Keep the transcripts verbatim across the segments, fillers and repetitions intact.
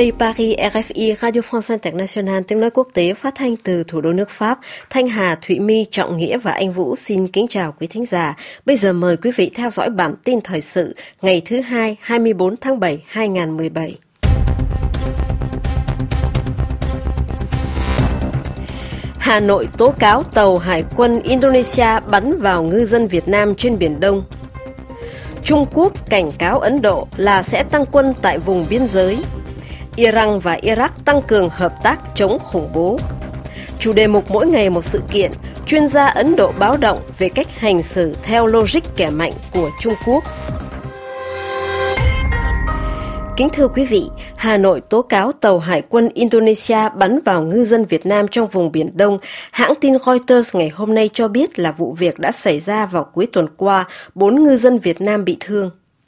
Đây Paris, rờ ép i, Radio France International, tiếng nói quốc tế phát thanh từ thủ đô nước Pháp. Thanh Hà, Thụy My, Trọng Nghĩa và Anh Vũ xin kính chào quý thính giả. Bây giờ mời quý vị theo dõi bản tin thời sự ngày thứ hai, hai mươi tư tháng bảy năm hai nghìn không trăm mười bảy. Hà Nội tố cáo tàu hải quân Indonesia bắn vào ngư dân Việt Nam trên Biển Đông. Trung Quốc cảnh cáo Ấn Độ là sẽ tăng quân tại vùng biên giới. Iran và Iraq tăng cường hợp tác chống khủng bố. Chủ đề mục mỗi ngày một sự kiện, chuyên gia Ấn Độ báo động về cách hành xử theo logic kẻ mạnh của Trung Quốc. Kính thưa quý vị, Hà Nội tố cáo tàu hải quân Indonesia bắn vào ngư dân Việt Nam trong vùng Biển Đông. Hãng tin Reuters ngày hôm nay cho biết là vụ việc đã xảy ra vào cuối tuần qua, bốn ngư dân Việt Nam bị thương.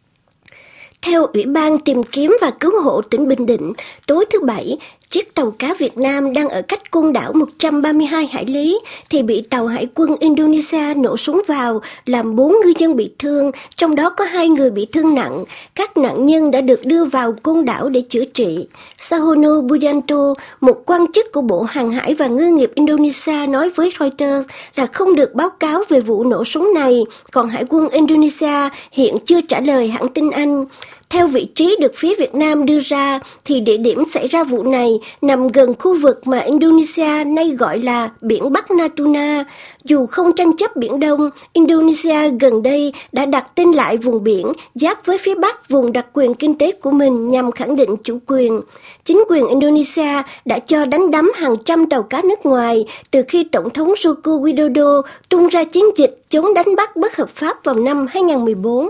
Theo Ủy ban Tìm kiếm và Cứu hộ tỉnh Bình Định, tối thứ Bảy, chiếc tàu cá Việt Nam đang ở cách côn đảo một trăm ba mươi hai hải lý thì bị tàu hải quân Indonesia nổ súng vào, làm bốn ngư dân bị thương, trong đó có hai người bị thương nặng. Các nạn nhân đã được đưa vào côn đảo để chữa trị. Sahono Budianto, một quan chức của Bộ Hàng hải và Ngư nghiệp Indonesia nói với Reuters là không được báo cáo về vụ nổ súng này, còn Hải quân Indonesia hiện chưa trả lời hãng tin Anh. Theo vị trí được phía Việt Nam đưa ra, thì địa điểm xảy ra vụ này nằm gần khu vực mà Indonesia nay gọi là Biển Bắc Natuna. Dù không tranh chấp Biển Đông, Indonesia gần đây đã đặt tên lại vùng biển giáp với phía Bắc vùng đặc quyền kinh tế của mình nhằm khẳng định chủ quyền. Chính quyền Indonesia đã cho đánh đắm hàng trăm tàu cá nước ngoài từ khi Tổng thống Joko Widodo tung ra chiến dịch chống đánh bắt bất hợp pháp vào năm hai nghìn không trăm mười bốn.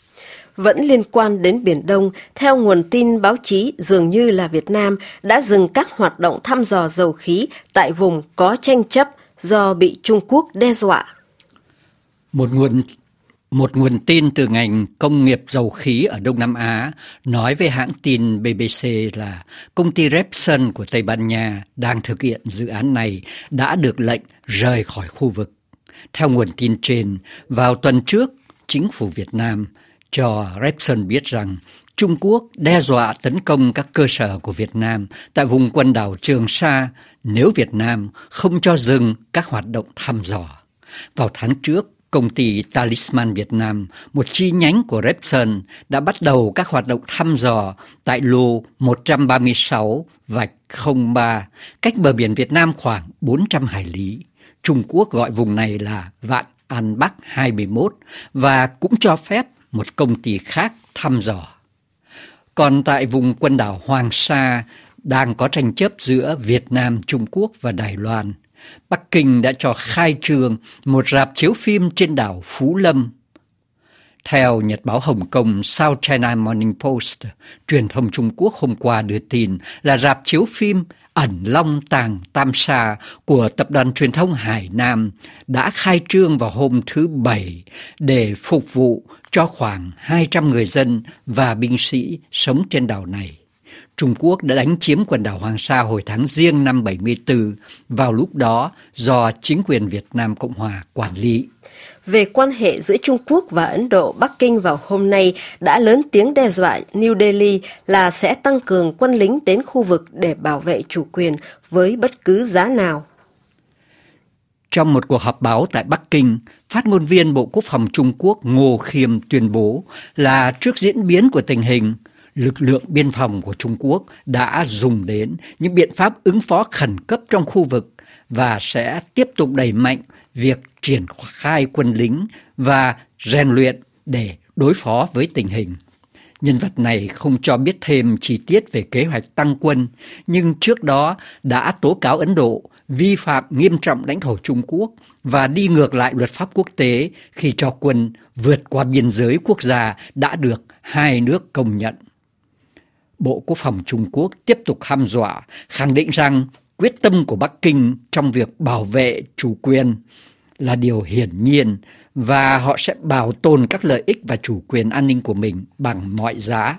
Vẫn liên quan đến Biển Đông, theo nguồn tin báo chí, dường như là Việt Nam đã dừng các hoạt động thăm dò dầu khí tại vùng có tranh chấp do bị Trung Quốc đe dọa. Một nguồn, một nguồn tin từ ngành công nghiệp dầu khí ở Đông Nam Á nói với hãng tin bê bê xê là công ty Repsol của Tây Ban Nha đang thực hiện dự án này đã được lệnh rời khỏi khu vực. Theo nguồn tin trên, vào tuần trước, chính phủ Việt Nam cho Repsol biết rằng Trung Quốc đe dọa tấn công các cơ sở của Việt Nam tại vùng quần đảo Trường Sa nếu Việt Nam không cho dừng các hoạt động thăm dò. Vào tháng trước, công ty Talisman Việt Nam, một chi nhánh của Repsol, đã bắt đầu các hoạt động thăm dò tại lô một trăm ba mươi sáu vạch không ba, cách bờ biển Việt Nam khoảng bốn trăm hải lý. Trung Quốc gọi vùng này là Vạn An Bắc hai mươi mốt và cũng cho phép một công ty khác thăm dò. Còn tại vùng quần đảo Hoàng Sa đang có tranh chấp giữa Việt Nam, Trung Quốc và Đài Loan. Bắc Kinh đã cho khai trương một rạp chiếu phim trên đảo Phú Lâm. Theo Nhật báo Hồng Kông South China Morning Post, truyền thông Trung Quốc hôm qua đưa tin là rạp chiếu phim Ẩn Long Tàng Tam Sa của tập đoàn truyền thông Hải Nam đã khai trương vào hôm thứ Bảy để phục vụ cho khoảng hai trăm người dân và binh sĩ sống trên đảo này. Trung Quốc đã đánh chiếm quần đảo Hoàng Sa hồi tháng Giêng năm bảy mươi tư, vào lúc đó do chính quyền Việt Nam Cộng Hòa quản lý. Về quan hệ giữa Trung Quốc và Ấn Độ, Bắc Kinh vào hôm nay đã lớn tiếng đe dọa New Delhi là sẽ tăng cường quân lính đến khu vực để bảo vệ chủ quyền với bất cứ giá nào. Trong một cuộc họp báo tại Bắc Kinh, phát ngôn viên Bộ Quốc phòng Trung Quốc Ngô Khiêm tuyên bố là trước diễn biến của tình hình, lực lượng biên phòng của Trung Quốc đã dùng đến những biện pháp ứng phó khẩn cấp trong khu vực và sẽ tiếp tục đẩy mạnh việc triển khai quân lính và rèn luyện để đối phó với tình hình. Nhân vật này không cho biết thêm chi tiết về kế hoạch tăng quân, nhưng trước đó đã tố cáo Ấn Độ vi phạm nghiêm trọng lãnh thổ Trung Quốc và đi ngược lại luật pháp quốc tế khi cho quân vượt qua biên giới quốc gia đã được hai nước công nhận. Bộ Quốc phòng Trung Quốc tiếp tục hăm dọa, khẳng định rằng quyết tâm của Bắc Kinh trong việc bảo vệ chủ quyền là điều hiển nhiên và họ sẽ bảo tồn các lợi ích và chủ quyền an ninh của mình bằng mọi giá.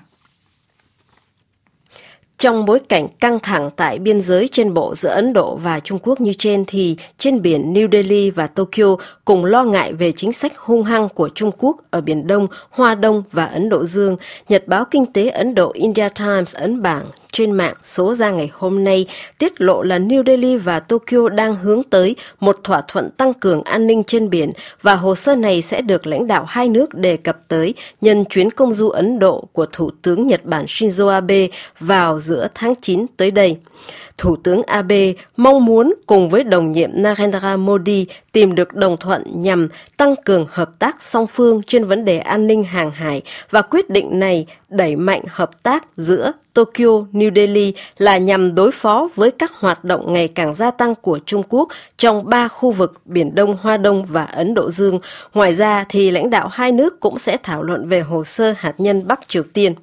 Trong bối cảnh căng thẳng tại biên giới trên bộ giữa Ấn Độ và Trung Quốc như trên, thì trên biển New Delhi và Tokyo cùng lo ngại về chính sách hung hăng của Trung Quốc ở Biển Đông, Hoa Đông và Ấn Độ Dương. Nhật báo kinh tế Ấn Độ India Times ấn bảng trên mạng số ra ngày hôm nay tiết lộ là New Delhi và Tokyo đang hướng tới một thỏa thuận tăng cường an ninh trên biển và hồ sơ này sẽ được lãnh đạo hai nước đề cập tới nhân chuyến công du Ấn Độ của Thủ tướng Nhật Bản Shinzo Abe vào giữa tháng chín tới đây. Thủ tướng Abe mong muốn cùng với đồng nhiệm Narendra Modi tìm được đồng thuận nhằm tăng cường hợp tác song phương trên vấn đề an ninh hàng hải và quyết định này đẩy mạnh hợp tác giữa Tokyo, New Delhi là nhằm đối phó với các hoạt động ngày càng gia tăng của Trung Quốc trong ba khu vực Biển Đông, Hoa Đông và Ấn Độ Dương. Ngoài ra thì lãnh đạo hai nước cũng sẽ thảo luận về hồ sơ hạt nhân Bắc Triều Tiên.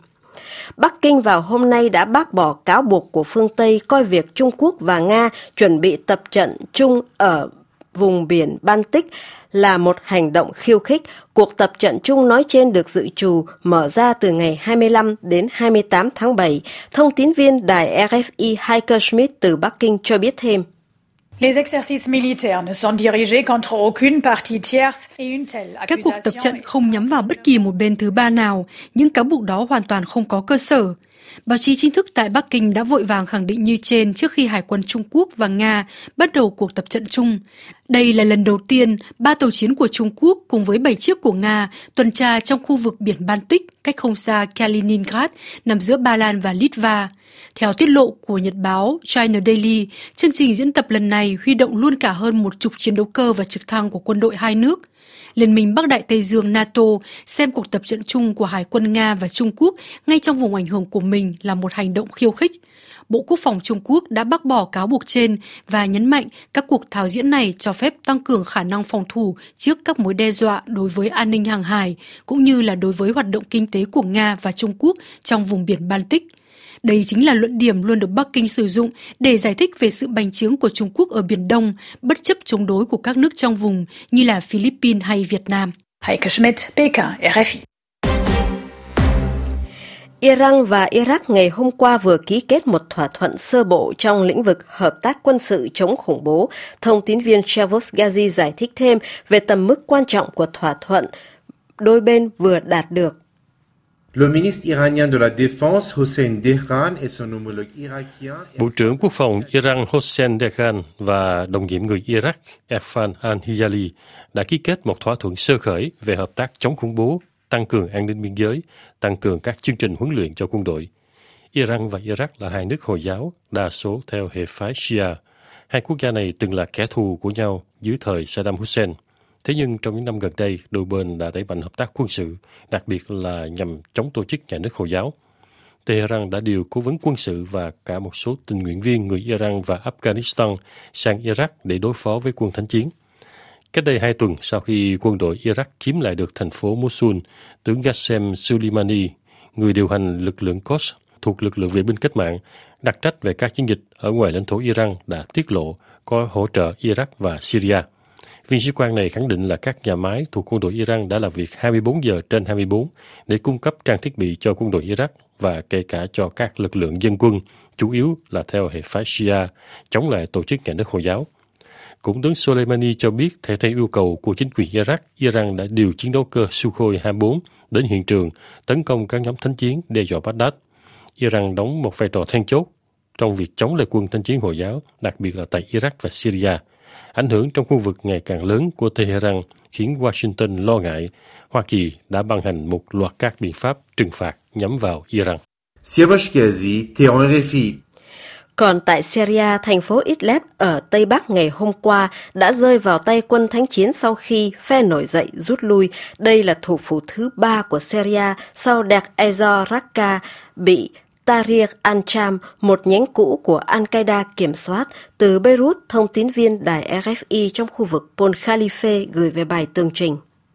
Bắc Kinh vào hôm nay đã bác bỏ cáo buộc của phương Tây coi việc Trung Quốc và Nga chuẩn bị tập trận chung ở vùng biển Baltic là một hành động khiêu khích. Cuộc tập trận chung nói trên được dự trù mở ra từ ngày hai mươi lăm đến hai mươi tám tháng bảy. Thông tín viên đài R F I Heike Schmidt từ Bắc Kinh cho biết thêm. Les exercices militaires ne sont dirigés contre aucune partie tierce et une telle accusation. Các cuộc tập trận không nhắm vào bất kỳ một bên thứ ba nào, những cáo buộc đó hoàn toàn không có cơ sở. Báo chí chính thức tại Bắc Kinh đã vội vàng khẳng định như trên trước khi Hải quân Trung Quốc và Nga bắt đầu cuộc tập trận chung. Đây là lần đầu tiên ba tàu chiến của Trung Quốc cùng với bảy chiếc của Nga tuần tra trong khu vực biển Baltic cách không xa Kaliningrad, nằm giữa Ba Lan và Litva. Theo tiết lộ của nhật báo China Daily, chương trình diễn tập lần này huy động luôn cả hơn một chục chiến đấu cơ và trực thăng của quân đội hai nước. Liên minh Bắc Đại Tây Dương NATO xem cuộc tập trận chung của Hải quân Nga và Trung Quốc ngay trong vùng ảnh hưởng của mình là một hành động khiêu khích. Bộ Quốc phòng Trung Quốc đã bác bỏ cáo buộc trên và nhấn mạnh các cuộc thao diễn này cho phép tăng cường khả năng phòng thủ trước các mối đe dọa đối với an ninh hàng hải, cũng như là đối với hoạt động kinh tế của Nga và Trung Quốc trong vùng biển Baltic. Đây chính là luận điểm luôn được Bắc Kinh sử dụng để giải thích về sự bành trướng của Trung Quốc ở Biển Đông, bất chấp chống đối của các nước trong vùng như là Philippines hay Việt Nam. Heike Schmidt, Pékin, R F I. Iran và Iraq ngày hôm qua vừa ký kết một thỏa thuận sơ bộ trong lĩnh vực hợp tác quân sự chống khủng bố. Thông tín viên Shavos Ghazi giải thích thêm về tầm mức quan trọng của thỏa thuận đôi bên vừa đạt được. Le ministre iranien de la Défense Hossein Dehghan et son homologue irakien. Bộ trưởng Quốc phòng Iran Hossein Dehghan và đồng nhiệm người Iraq Irfan al-Hiyali đã ký kết một thỏa thuận sơ khởi về hợp tác chống khủng bố, tăng cường an ninh biên giới, tăng cường các chương trình huấn luyện cho quân đội. Iran và Iraq là hai nước Hồi giáo, đa số theo hệ phái Shia. Hai quốc gia này từng là kẻ thù của nhau dưới thời Saddam Hussein. Thế nhưng trong những năm gần đây, đôi bên đã đẩy mạnh hợp tác quân sự, đặc biệt là nhằm chống tổ chức nhà nước Hồi giáo. Tehran đã điều cố vấn quân sự và cả một số tình nguyện viên người Iran và Afghanistan sang Iraq để đối phó với quân thánh chiến. Cách đây hai tuần, sau khi quân đội Iraq chiếm lại được thành phố Mosul, tướng Qasem Soleimani, người điều hành lực lượng Quds thuộc lực lượng vệ binh cách mạng, đặc trách về các chiến dịch ở ngoài lãnh thổ Iran đã tiết lộ có hỗ trợ Iraq và Syria. Viên sĩ quan này khẳng định là các nhà máy thuộc quân đội Iran đã làm việc hai mươi bốn giờ trên hai mươi bốn để cung cấp trang thiết bị cho quân đội Iraq và kể cả cho các lực lượng dân quân, chủ yếu là theo hệ phái Shia, chống lại tổ chức nhà nước Hồi giáo. Cũng tướng Soleimani cho biết, theo theo yêu cầu của chính quyền Iraq, Iran đã điều chiến đấu cơ Sukhoi hai mươi bốn đến hiện trường tấn công các nhóm thánh chiến đe dọa Baghdad. Iran đóng một vai trò then chốt trong việc chống lại quân thánh chiến Hồi giáo, đặc biệt là tại Iraq và Syria. Ảnh hưởng trong khu vực ngày càng lớn của Tehran khiến Washington lo ngại Hoa Kỳ đã ban hành một loạt các biện pháp trừng phạt nhắm vào Iran. Còn tại Syria, thành phố Idlib ở Tây Bắc ngày hôm qua đã rơi vào tay quân thánh chiến sau khi phe nổi dậy rút lui. Đây là thủ phủ thứ ba của Syria sau Deir ez-Zor Raqqa bị Tahrir al-Sham, một nhánh cũ của Al-Qaeda kiểm soát. Từ Beirut, thông tín viên đài R F I trong khu vực Pol Khalife gửi về bài tường trình.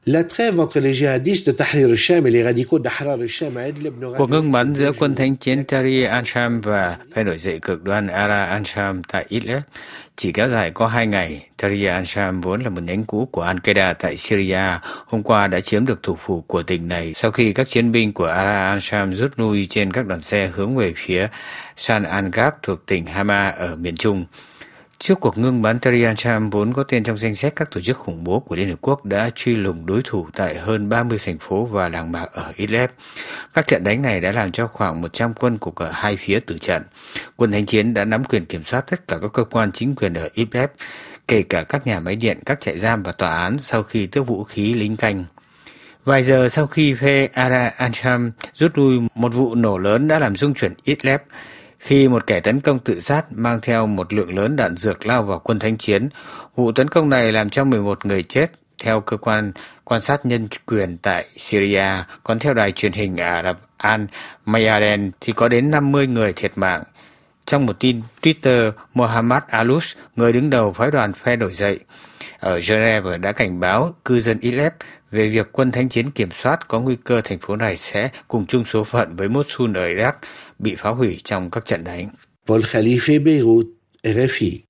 Cuộc ngưng bắn giữa quân thánh chiến Tahrir al-Sham và phe nổi dậy cực đoan Ara al-Sham tại Idlib chỉ kéo dài có hai ngày. Tahrir al-Sham vốn là một nhánh cũ của Al-Qaeda tại Syria, hôm qua đã chiếm được thủ phủ của tỉnh này sau khi các chiến binh của Ara al-Sham rút lui trên các đoàn xe hướng về phía San al-Gab thuộc tỉnh Hama ở miền Trung. Trước cuộc ngưng bắn, Tahrir al-Sham vốn có tên trong danh sách các tổ chức khủng bố của Liên Hợp Quốc đã truy lùng đối thủ tại hơn ba mươi thành phố và làng mạc ở Idlib. Các trận đánh này đã làm cho khoảng một trăm quân của cả hai phía tử trận. Quân thánh chiến đã nắm quyền kiểm soát tất cả các cơ quan chính quyền ở Idlib, kể cả các nhà máy điện, các trại giam và tòa án sau khi tước vũ khí lính canh. Vài giờ sau khi phe Tahrir al-Sham rút lui, một vụ nổ lớn đã làm rung chuyển Idlib khi một kẻ tấn công tự sát mang theo một lượng lớn đạn dược lao vào quân thánh chiến. Vụ tấn công này làm cho mười một người chết, theo cơ quan quan sát nhân quyền tại Syria, còn theo đài truyền hình Ả Rập Al Mayadeen thì có đến năm mươi người thiệt mạng. Trong một tin Twitter, Mohammad Aloush, người đứng đầu phái đoàn phe nổi dậy ở Geneva, đã cảnh báo cư dân Idlib về việc quân thánh chiến kiểm soát có nguy cơ thành phố này sẽ cùng chung số phận với Mosul ở Iraq bị phá hủy trong các trận đánh. Paul Khalife, Beirut, R F I.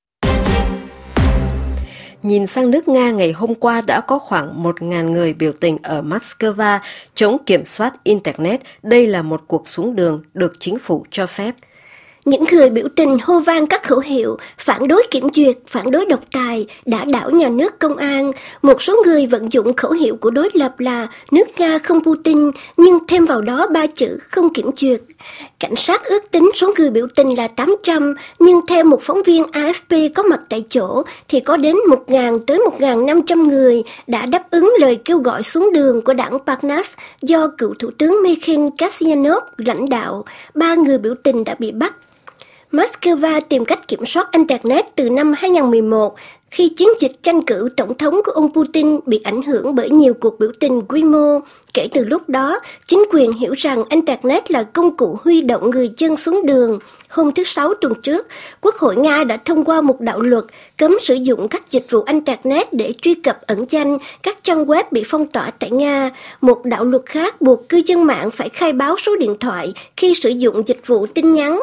Nhìn sang nước Nga, ngày hôm qua đã có khoảng một nghìn người biểu tình ở Moscow chống kiểm soát Internet. Đây là một cuộc xuống đường được chính phủ cho phép. Những người biểu tình hô vang các khẩu hiệu phản đối kiểm duyệt, phản đối độc tài, đả đảo nhà nước công an. Một số người vận dụng khẩu hiệu của đối lập là nước Nga không Putin, nhưng thêm vào đó ba chữ không kiểm duyệt. Cảnh sát ước tính số người biểu tình là tám trăm, nhưng theo một phóng viên A F P có mặt tại chỗ thì có đến một nghìn tới một nghìn năm trăm người đã đáp ứng lời kêu gọi xuống đường của đảng Parnas do cựu thủ tướng Mikhail Kasyanov lãnh đạo. Ba người biểu tình đã bị bắt. Moscow tìm cách kiểm soát Internet từ năm hai không một một, khi chiến dịch tranh cử tổng thống của ông Putin bị ảnh hưởng bởi nhiều cuộc biểu tình quy mô. Kể từ lúc đó, chính quyền hiểu rằng Internet là công cụ huy động người dân xuống đường. Hôm thứ Sáu tuần trước, Quốc hội Nga đã thông qua một đạo luật cấm sử dụng các dịch vụ Internet để truy cập ẩn danh các trang web bị phong tỏa tại Nga. Một đạo luật khác buộc cư dân mạng phải khai báo số điện thoại khi sử dụng dịch vụ tin nhắn.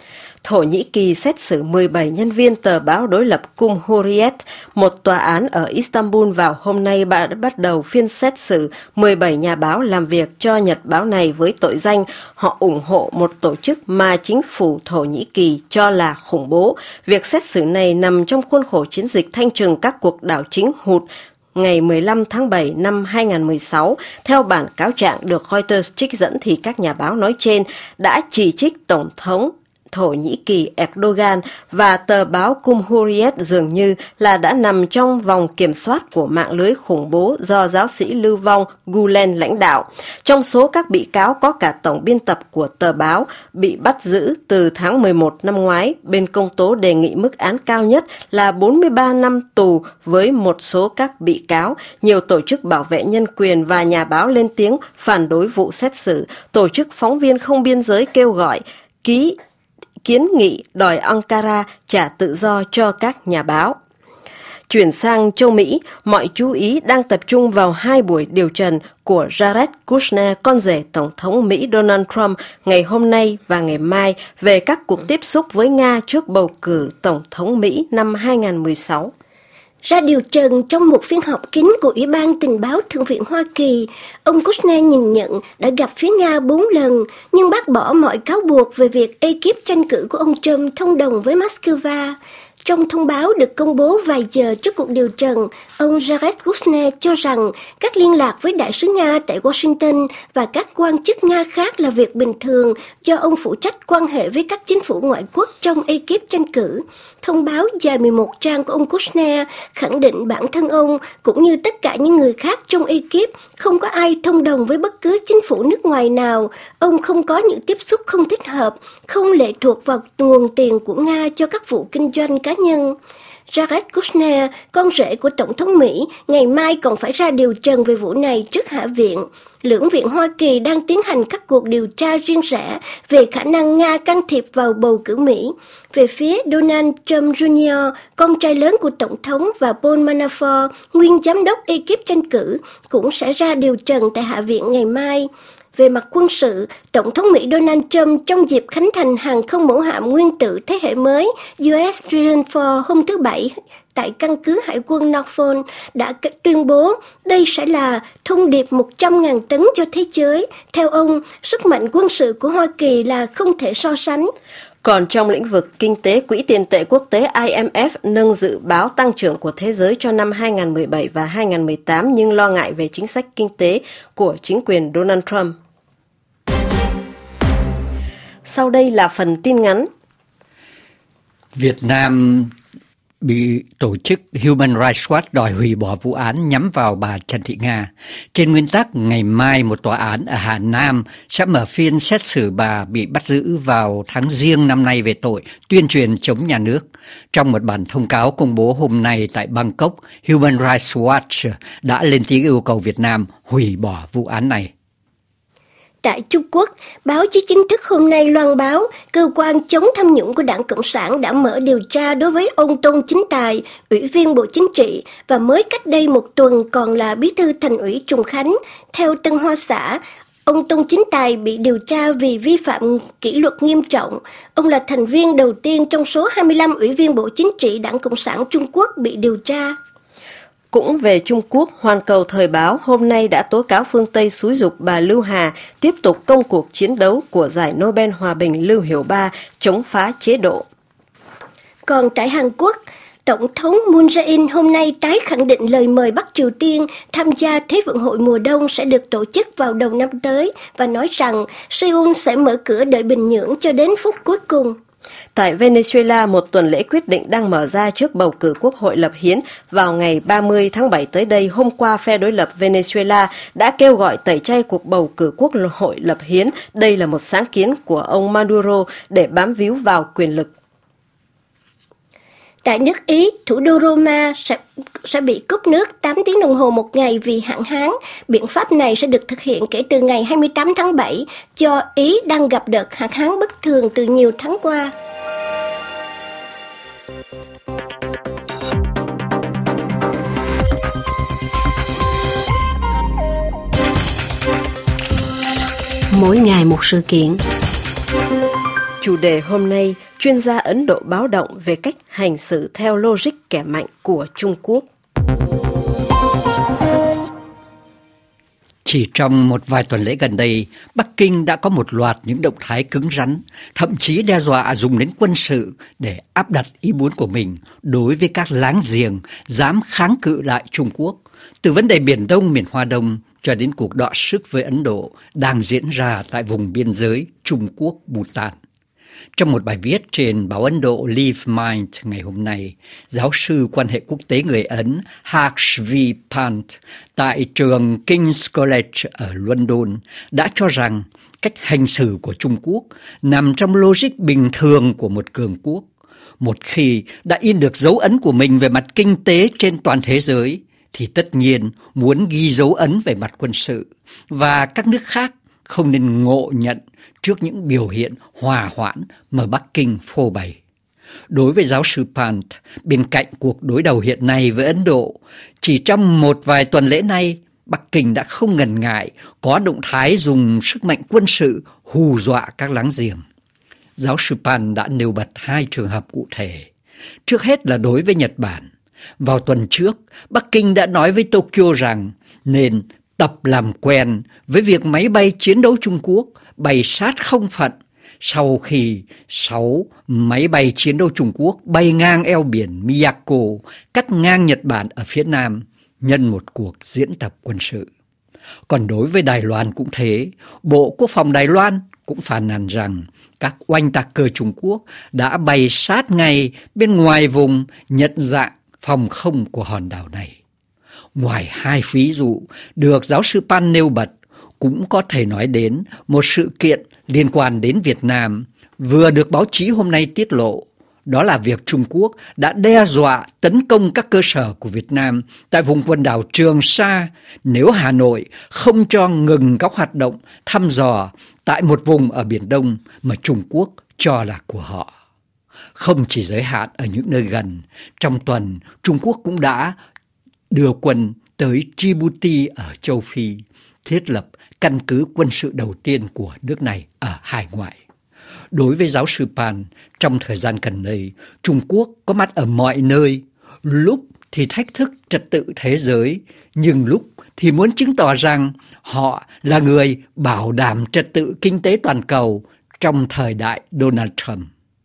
Thổ Nhĩ Kỳ xét xử mười bảy nhân viên tờ báo đối lập Cumhuriyet. Một tòa án ở Istanbul vào hôm nay đã bắt đầu phiên xét xử mười bảy nhà báo làm việc cho nhật báo này với tội danh họ ủng hộ một tổ chức mà chính phủ Thổ Nhĩ Kỳ cho là khủng bố. Việc xét xử này nằm trong khuôn khổ chiến dịch thanh trừng các cuộc đảo chính hụt ngày mười lăm tháng bảy năm hai nghìn không trăm mười sáu. Theo bản cáo trạng được Reuters trích dẫn thì các nhà báo nói trên đã chỉ trích Tổng thống Thổ Nhĩ Kỳ Erdogan và tờ báo Cumhuriyet dường như là đã nằm trong vòng kiểm soát của mạng lưới khủng bố do giáo sĩ lưu vong Gulen lãnh đạo. Trong số các bị cáo có cả tổng biên tập của tờ báo bị bắt giữ từ tháng mười một năm ngoái. Bên công tố đề nghị mức án cao nhất là bốn mươi ba năm tù với một số các bị cáo. Nhiều tổ chức bảo vệ nhân quyền và nhà báo lên tiếng phản đối vụ xét xử. Tổ chức Phóng viên Không Biên Giới kêu gọi ký kiến nghị đòi Ankara trả tự do cho các nhà báo. Chuyển sang châu Mỹ, mọi chú ý đang tập trung vào hai buổi điều trần của Jared Kushner, con rể Tổng thống Mỹ Donald Trump, ngày hôm nay và ngày mai về các cuộc tiếp xúc với Nga trước bầu cử Tổng thống Mỹ năm hai nghìn không trăm mười sáu. Ra điều trần trong một phiên họp kín của Ủy ban Tình báo Thượng viện Hoa Kỳ, ông Kushner nhìn nhận đã gặp phía Nga bốn lần, nhưng bác bỏ mọi cáo buộc về việc ekip tranh cử của ông Trump thông đồng với Moscow. Trong thông báo được công bố vài giờ trước cuộc điều trần, ông Jared Kushner cho rằng các liên lạc với đại sứ Nga tại Washington và các quan chức Nga khác là việc bình thường do ông phụ trách quan hệ với các chính phủ ngoại quốc trong ekip tranh cử. Thông báo dài mười một trang của ông Kushner khẳng định bản thân ông cũng như tất cả những người khác trong ekip không có ai thông đồng với bất cứ chính phủ nước ngoài nào. Ông không có những tiếp xúc không thích hợp, không lệ thuộc vào nguồn tiền của Nga cho các vụ kinh doanh cá nhân. Jared Kushner, con rể của Tổng thống Mỹ, ngày mai còn phải ra điều trần về vụ này trước Hạ viện. Lưỡng viện Hoa Kỳ đang tiến hành các cuộc điều tra riêng rẽ về khả năng Nga can thiệp vào bầu cử Mỹ. Về phía Donald Trump Junior, con trai lớn của Tổng thống, và Paul Manafort, nguyên giám đốc ekip tranh cử, cũng sẽ ra điều trần tại Hạ viện ngày mai. Về mặt quân sự, Tổng thống Mỹ Donald Trump trong dịp khánh thành hàng không mẫu hạm nguyên tử thế hệ mới U S Triumph bốn hôm thứ Bảy tại căn cứ Hải quân Norfolk đã tuyên bố đây sẽ là thông điệp một trăm nghìn tấn cho thế giới. Theo ông, sức mạnh quân sự của Hoa Kỳ là không thể so sánh. Còn trong lĩnh vực kinh tế, Quỹ tiền tệ quốc tế I M F nâng dự báo tăng trưởng của thế giới cho năm hai không một bảy và hai không một tám nhưng lo ngại về chính sách kinh tế của chính quyền Donald Trump. Sau đây là phần tin ngắn. Việt Nam bị tổ chức Human Rights Watch đòi hủy bỏ vụ án nhắm vào bà Trần Thị Nga. Trên nguyên tắc, ngày mai một tòa án ở Hà Nam sẽ mở phiên xét xử bà bị bắt giữ vào tháng Giêng năm nay về tội tuyên truyền chống nhà nước. Trong một bản thông cáo công bố hôm nay tại Bangkok, Human Rights Watch đã lên tiếng yêu cầu Việt Nam hủy bỏ vụ án này. Tại Trung Quốc, báo chí chính thức hôm nay loan báo cơ quan chống tham nhũng của Đảng Cộng sản đã mở điều tra đối với ông Tôn Chính Tài, Ủy viên Bộ Chính trị và mới cách đây một tuần còn là Bí thư Thành ủy Trùng Khánh. Theo Tân Hoa Xã, ông Tôn Chính Tài bị điều tra vì vi phạm kỷ luật nghiêm trọng. Ông là thành viên đầu tiên trong số hai mươi lăm Ủy viên Bộ Chính trị Đảng Cộng sản Trung Quốc bị điều tra. Cũng về Trung Quốc, Hoàn Cầu Thời báo hôm nay đã tố cáo phương Tây xúi giục bà Lưu Hà tiếp tục công cuộc chiến đấu của giải Nobel Hòa bình Lưu Hiểu Ba chống phá chế độ. Còn tại Hàn Quốc, Tổng thống Moon Jae-in hôm nay tái khẳng định lời mời Bắc Triều Tiên tham gia Thế vận hội mùa đông sẽ được tổ chức vào đầu năm tới và nói rằng Seoul sẽ mở cửa đợi Bình Nhưỡng cho đến phút cuối cùng. Tại Venezuela, một tuần lễ quyết định đang mở ra trước bầu cử quốc hội lập hiến vào ngày ba mươi tháng bảy tới đây. Hôm qua, phe đối lập Venezuela đã kêu gọi tẩy chay cuộc bầu cử quốc hội lập hiến. Đây là một sáng kiến của ông Maduro để bám víu vào quyền lực. Tại nước Ý, thủ đô Roma sẽ, sẽ bị cúp nước tám tiếng đồng hồ một ngày vì hạn hán. Biện pháp này sẽ được thực hiện kể từ ngày hai mươi tám tháng bảy, do Ý đang gặp đợt hạn hán bất thường từ nhiều tháng qua. Mỗi ngày một sự kiện. Chủ đề hôm nay, chuyên gia Ấn Độ báo động về cách hành xử theo logic kẻ mạnh của Trung Quốc. Chỉ trong một vài tuần lễ gần đây, Bắc Kinh đã có một loạt những động thái cứng rắn, thậm chí đe dọa dùng đến quân sự để áp đặt ý muốn của mình đối với các láng giềng dám kháng cự lại Trung Quốc. Từ vấn đề Biển Đông, miền Hoa Đông cho đến cuộc đọ sức với Ấn Độ đang diễn ra tại vùng biên giới Trung Quốc-Bhutan. Trong một bài viết trên báo Ấn Độ Leave Mind ngày hôm nay, giáo sư quan hệ quốc tế người Ấn Harshvi Pant tại trường King's College ở London đã cho rằng cách hành xử của Trung Quốc nằm trong logic bình thường của một cường quốc. Một khi đã in được dấu ấn của mình về mặt kinh tế trên toàn thế giới, thì tất nhiên muốn ghi dấu ấn về mặt quân sự, và các nước khác không nên ngộ nhận trước những biểu hiện hòa hoãn mà Bắc Kinh phô bày. Đối với giáo sư Pant, bên cạnh cuộc đối đầu hiện nay với Ấn Độ, chỉ trong một vài tuần lễ nay, Bắc Kinh đã không ngần ngại có động thái dùng sức mạnh quân sự hù dọa các láng giềng. Giáo sư Pant đã nêu bật hai trường hợp cụ thể. Trước hết là đối với Nhật Bản. Vào tuần trước, Bắc Kinh đã nói với Tokyo rằng nên tập làm quen với việc máy bay chiến đấu Trung Quốc bay sát không phận sau khi sáu máy bay chiến đấu Trung Quốc bay ngang eo biển Miyako, cắt ngang Nhật Bản ở phía nam, nhân một cuộc diễn tập quân sự. Còn đối với Đài Loan cũng thế, Bộ Quốc phòng Đài Loan cũng phàn nàn rằng các oanh tạc cơ Trung Quốc đã bay sát ngay bên ngoài vùng nhận dạng phòng không của hòn đảo này. Ngoài hai ví dụ được giáo sư Pan nêu bật, cũng có thể nói đến một sự kiện liên quan đến Việt Nam vừa được báo chí hôm nay tiết lộ. Đó là việc Trung Quốc đã đe dọa tấn công các cơ sở của Việt Nam tại vùng quần đảo Trường Sa nếu Hà Nội không cho ngừng các hoạt động thăm dò tại một vùng ở Biển Đông mà Trung Quốc cho là của họ. Không chỉ giới hạn ở những nơi gần, trong tuần Trung Quốc cũng đã đưa quân tới Djibouti ở châu Phi, thiết lập căn cứ quân sự đầu tiên của nước này ở hải ngoại. Đối với giáo sư Pan, trong thời gian gần đây, Trung Quốc có mặt ở mọi nơi, lúc thì thách thức trật tự thế giới, nhưng lúc thì muốn chứng tỏ rằng họ là người bảo đảm trật tự kinh tế toàn cầu trong thời đại Donald Trump.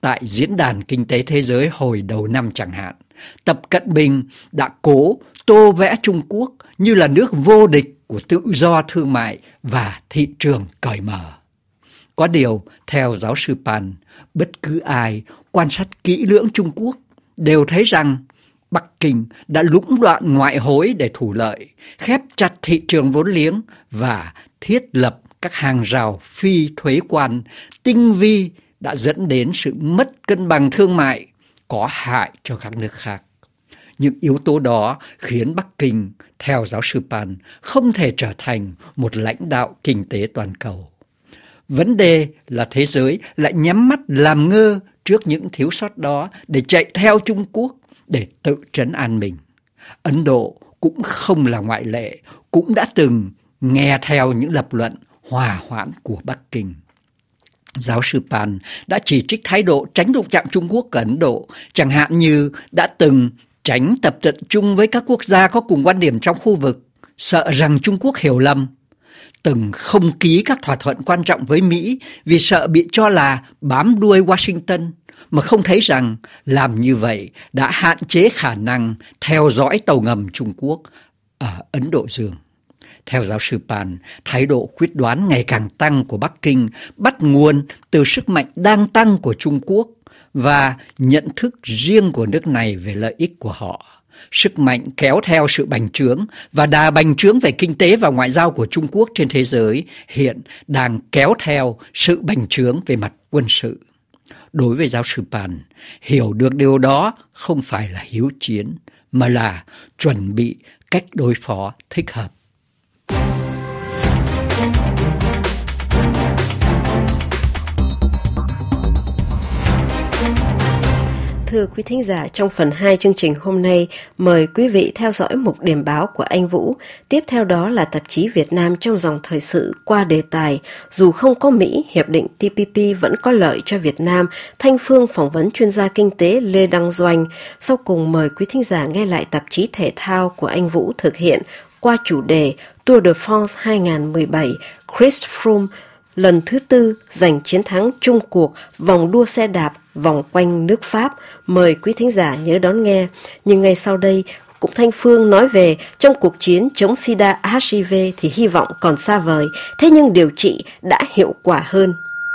tại Diễn đàn Kinh tế Thế giới hồi đầu năm chẳng hạn, Tập Cận Bình đã cố tô vẽ Trung Quốc như là nước vô địch của tự do thương mại và thị trường cởi mở. Có điều, theo giáo sư Pan, bất cứ ai quan sát kỹ lưỡng Trung Quốc đều thấy rằng Bắc Kinh đã lũng đoạn ngoại hối để thủ lợi, khép chặt thị trường vốn liếng và thiết lập các hàng rào phi thuế quan tinh vi đã dẫn đến sự mất cân bằng thương mại có hại cho các nước khác. Những yếu tố đó khiến Bắc Kinh, theo giáo sư Pan, không thể trở thành một lãnh đạo kinh tế toàn cầu. Vấn đề là thế giới lại nhắm mắt làm ngơ trước những thiếu sót đó để chạy theo Trung Quốc để tự trấn an mình. Ấn Độ cũng không là ngoại lệ, cũng đã từng nghe theo những lập luận hòa hoãn của Bắc Kinh. Giáo sư Pan đã chỉ trích thái độ tránh đụng chạm Trung Quốc của Ấn Độ, chẳng hạn như đã từng tránh tập trận chung với các quốc gia có cùng quan điểm trong khu vực, sợ rằng Trung Quốc hiểu lầm, từng không ký các thỏa thuận quan trọng với Mỹ vì sợ bị cho là bám đuôi Washington, mà không thấy rằng làm như vậy đã hạn chế khả năng theo dõi tàu ngầm Trung Quốc ở Ấn Độ Dương. Theo giáo sư Pan, thái độ quyết đoán ngày càng tăng của Bắc Kinh bắt nguồn từ sức mạnh đang tăng của Trung Quốc và nhận thức riêng của nước này về lợi ích của họ. Sức mạnh kéo theo sự bành trướng và đà bành trướng về kinh tế và ngoại giao của Trung Quốc trên thế giới hiện đang kéo theo sự bành trướng về mặt quân sự. Đối với giáo sư Pan, hiểu được điều đó không phải là hiếu chiến, mà là chuẩn bị cách đối phó thích hợp. Thưa quý thính giả, trong phần hai chương trình hôm nay, mời quý vị theo dõi mục điểm báo của anh Vũ. Tiếp theo đó là tạp chí Việt Nam trong dòng thời sự qua đề tài dù không có Mỹ, hiệp định T P P vẫn có lợi cho Việt Nam. Thanh Phương phỏng vấn chuyên gia kinh tế Lê Đăng Doanh. Sau cùng mời quý thính giả nghe lại tạp chí thể thao của anh Vũ thực hiện qua chủ đề Tour de France hai không một bảy, Chris Froome lần thứ tư giành chiến thắng chung cuộc vòng đua xe đạp vòng quanh nước Pháp. Mời quý thính giả nhớ đón nghe. Nhưng ngay sau đây, cũng Thanh Phương nói về trong cuộc chiến chống SIDA H I V thì hy vọng còn xa vời, thế nhưng điều trị đã hiệu quả hơn.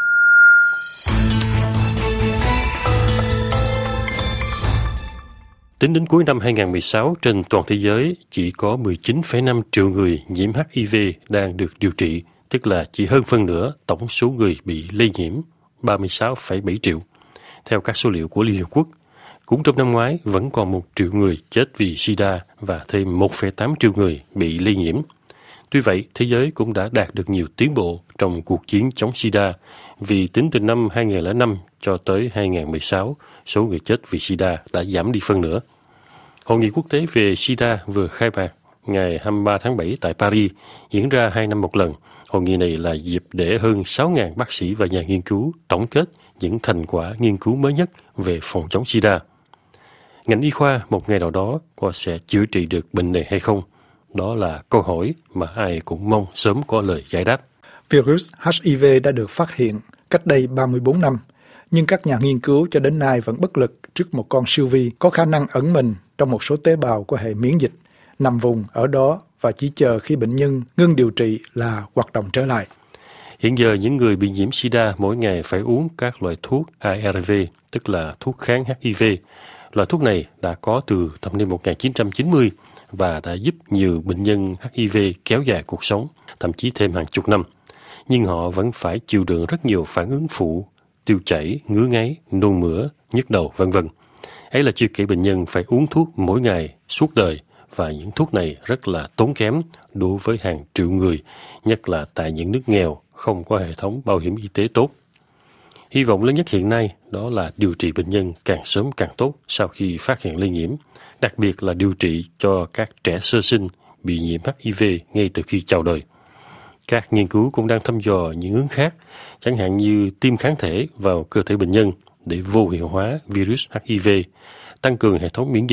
Tính đến cuối năm hai không một sáu, trên toàn thế giới chỉ có mười chín phẩy năm triệu người nhiễm H I V đang được điều trị, tức là chỉ hơn phân nửa tổng số người bị lây nhiễm, ba mươi sáu phẩy bảy triệu. Theo các số liệu của Liên Hợp Quốc, cũng trong năm ngoái vẫn còn một triệu người chết vì SIDA và thêm một phẩy tám triệu người bị lây nhiễm. Tuy vậy, thế giới cũng đã đạt được nhiều tiến bộ trong cuộc chiến chống SIDA, vì tính từ năm hai không không năm cho tới hai không một sáu, số người chết vì SIDA đã giảm đi phân nửa. Hội nghị quốc tế về SIDA vừa khai mạc ngày hai mươi ba tháng bảy tại Paris, diễn ra hai năm một lần. Hội nghị này là dịp để hơn sáu nghìn bác sĩ và nhà nghiên cứu tổng kết những thành quả nghiên cứu mới nhất về phòng chống SIDA. Ngành y khoa một ngày nào đó có sẽ chữa trị được bệnh này hay không? Đó là câu hỏi mà ai cũng mong sớm có lời giải đáp. Virus H I V đã được phát hiện cách đây ba mươi bốn năm, nhưng các nhà nghiên cứu cho đến nay vẫn bất lực trước một con siêu vi có khả năng ẩn mình trong một số tế bào của hệ miễn dịch, nằm vùng ở đó và chỉ chờ khi bệnh nhân ngưng điều trị là hoạt động trở lại. Hiện giờ, những người bị nhiễm SIDA mỗi ngày phải uống các loại thuốc A R V, tức là thuốc kháng H I V. Loại thuốc này đã có từ thập niên một nghìn chín trăm chín mươi và đã giúp nhiều bệnh nhân H I V kéo dài cuộc sống, thậm chí thêm hàng chục năm. Nhưng họ vẫn phải chịu đựng rất nhiều phản ứng phụ, tiêu chảy, ngứa ngáy, nôn mửa, nhức đầu, vân vân. Ấy là chưa kể bệnh nhân phải uống thuốc mỗi ngày, suốt đời, và những thuốc này rất là tốn kém đối với hàng triệu người, nhất là tại những nước nghèo không có hệ thống bảo hiểm y tế tốt. Hy vọng lớn nhất hiện nay đó là điều trị bệnh nhân càng sớm càng tốt sau khi phát hiện lây nhiễm, đặc biệt là điều trị cho các trẻ sơ sinh bị nhiễm H I V ngay từ khi chào đời. Các nghiên cứu cũng đang thăm dò những hướng khác, chẳng hạn như tiêm kháng thể vào cơ thể bệnh nhân để vô hiệu hóa virus H I V, tăng cường hệ thống miễn dịch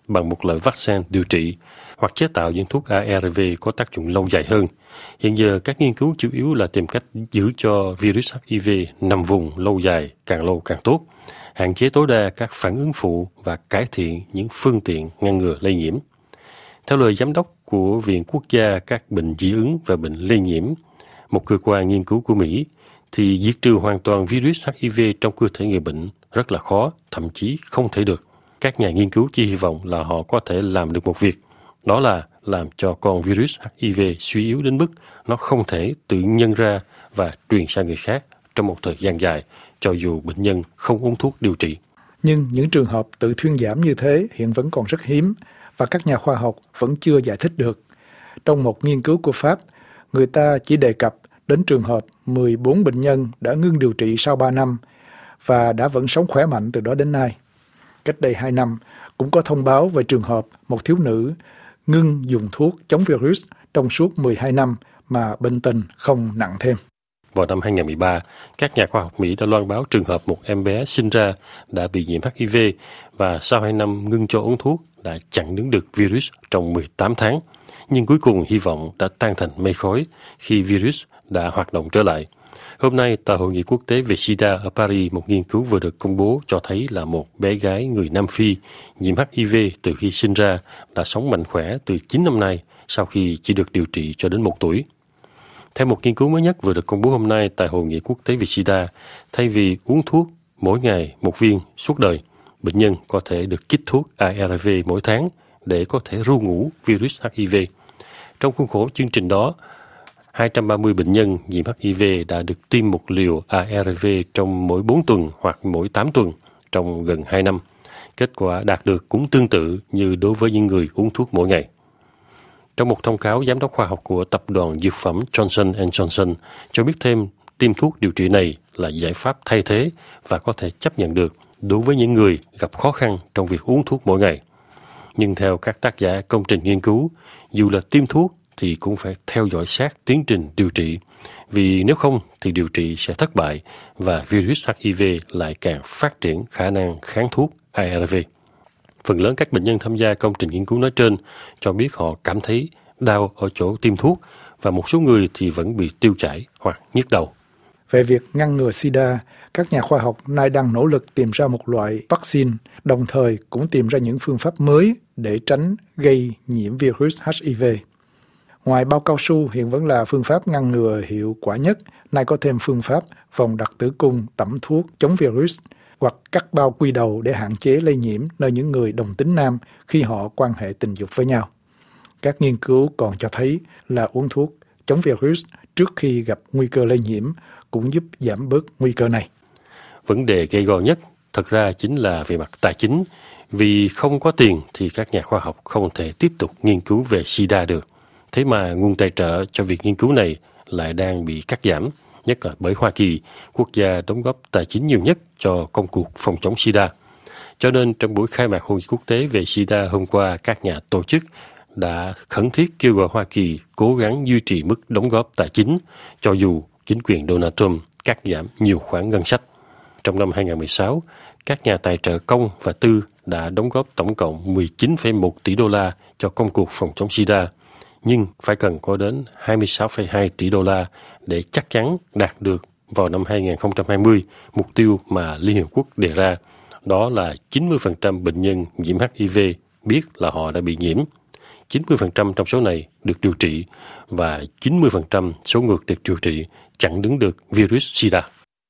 bằng một loại vaccine điều trị hoặc chế tạo những thuốc a rờ vê có tác dụng lâu dài hơn. Hiện giờ, các nghiên cứu chủ yếu là tìm cách giữ cho virus hát i vê nằm vùng lâu dài, càng lâu càng tốt, hạn chế tối đa các phản ứng phụ và cải thiện những phương tiện ngăn ngừa lây nhiễm. Theo lời giám đốc của Viện Quốc gia các bệnh dị ứng và bệnh lây nhiễm, một cơ quan nghiên cứu của Mỹ, thì diệt trừ hoàn toàn virus hát i vê trong cơ thể người bệnh rất là khó, thậm chí không thể được. Các nhà nghiên cứu chỉ hy vọng là họ có thể làm được một việc, đó là làm cho con virus hát i vê suy yếu đến mức nó không thể tự nhân ra và truyền sang người khác trong một thời gian dài, cho dù bệnh nhân không uống thuốc điều trị. Nhưng những trường hợp tự thuyên giảm như thế hiện vẫn còn rất hiếm và các nhà khoa học vẫn chưa giải thích được. Trong một nghiên cứu của Pháp, người ta chỉ đề cập đến trường hợp mười bốn bệnh nhân đã ngưng điều trị sau ba năm và đã vẫn sống khỏe mạnh từ đó đến nay. Cách đây hai năm, cũng có thông báo về trường hợp một thiếu nữ ngưng dùng thuốc chống virus trong suốt mười hai năm mà bệnh tình không nặng thêm. Vào năm hai không một ba, các nhà khoa học Mỹ đã loan báo trường hợp một em bé sinh ra đã bị nhiễm hát i vê và sau hai năm ngưng cho uống thuốc đã chặn đứng được virus trong mười tám tháng. Nhưng cuối cùng hy vọng đã tan thành mây khói khi virus đã hoạt động trở lại. Hôm nay, tại Hội nghị quốc tế về SIDA ở Paris, một nghiên cứu vừa được công bố cho thấy là một bé gái người Nam Phi nhiễm hát i vê từ khi sinh ra đã sống mạnh khỏe từ chín năm nay sau khi chỉ được điều trị cho đến một tuổi. Theo một nghiên cứu mới nhất vừa được công bố hôm nay tại Hội nghị quốc tế về SIDA, thay vì uống thuốc mỗi ngày một viên suốt đời, bệnh nhân có thể được chích thuốc a rờ vê mỗi tháng để có thể ru ngủ virus hát i vê. Trong khuôn khổ chương trình đó, hai trăm ba mươi bệnh nhân nhiễm hát i vê đã được tiêm một liều a rờ vê trong mỗi bốn tuần hoặc mỗi tám tuần trong gần hai năm. Kết quả đạt được cũng tương tự như đối với những người uống thuốc mỗi ngày. Trong một thông cáo, giám đốc khoa học của tập đoàn dược phẩm Johnson and Johnson cho biết thêm tiêm thuốc điều trị này là giải pháp thay thế và có thể chấp nhận được đối với những người gặp khó khăn trong việc uống thuốc mỗi ngày. Nhưng theo các tác giả công trình nghiên cứu, dù là tiêm thuốc thì cũng phải theo dõi sát tiến trình điều trị, vì nếu không thì điều trị sẽ thất bại và virus hát i vê lại càng phát triển khả năng kháng thuốc a rờ vê. Phần lớn các bệnh nhân tham gia công trình nghiên cứu nói trên cho biết họ cảm thấy đau ở chỗ tiêm thuốc và một số người thì vẫn bị tiêu chảy hoặc nhức đầu. Về việc ngăn ngừa SIDA, các nhà khoa học nay đang nỗ lực tìm ra một loại vaccine, đồng thời cũng tìm ra những phương pháp mới để tránh gây nhiễm virus hát i vê. Ngoài bao cao su hiện vẫn là phương pháp ngăn ngừa hiệu quả nhất, nay có thêm phương pháp vòng đặt tử cung tẩm thuốc chống virus hoặc cắt bao quy đầu để hạn chế lây nhiễm nơi những người đồng tính nam khi họ quan hệ tình dục với nhau. Các nghiên cứu còn cho thấy là uống thuốc chống virus trước khi gặp nguy cơ lây nhiễm cũng giúp giảm bớt nguy cơ này. Vấn đề gây go nhất thật ra chính là về mặt tài chính, vì không có tiền thì các nhà khoa học không thể tiếp tục nghiên cứu về SIDA được. Thế mà nguồn tài trợ cho việc nghiên cứu này lại đang bị cắt giảm, nhất là bởi Hoa Kỳ, quốc gia đóng góp tài chính nhiều nhất cho công cuộc phòng chống SIDA. Cho nên trong buổi khai mạc Hội nghị quốc tế về SIDA hôm qua, các nhà tổ chức đã khẩn thiết kêu gọi Hoa Kỳ cố gắng duy trì mức đóng góp tài chính, cho dù chính quyền Donald Trump cắt giảm nhiều khoản ngân sách. Trong năm hai không một sáu, các nhà tài trợ công và tư đã đóng góp tổng cộng mười chín phẩy một tỷ đô la cho công cuộc phòng chống SIDA, nhưng phải cần có đến hai mươi sáu phẩy hai tỷ đô la để chắc chắn đạt được vào năm hai không hai không mục tiêu mà Liên Hiệp Quốc đề ra, đó là chín mươi phần trăm bệnh nhân nhiễm hát i vê biết là họ đã bị nhiễm, chín mươi phần trăm trong số này được điều trị và chín mươi phần trăm số người được điều trị chặn đứng được virus SIDA.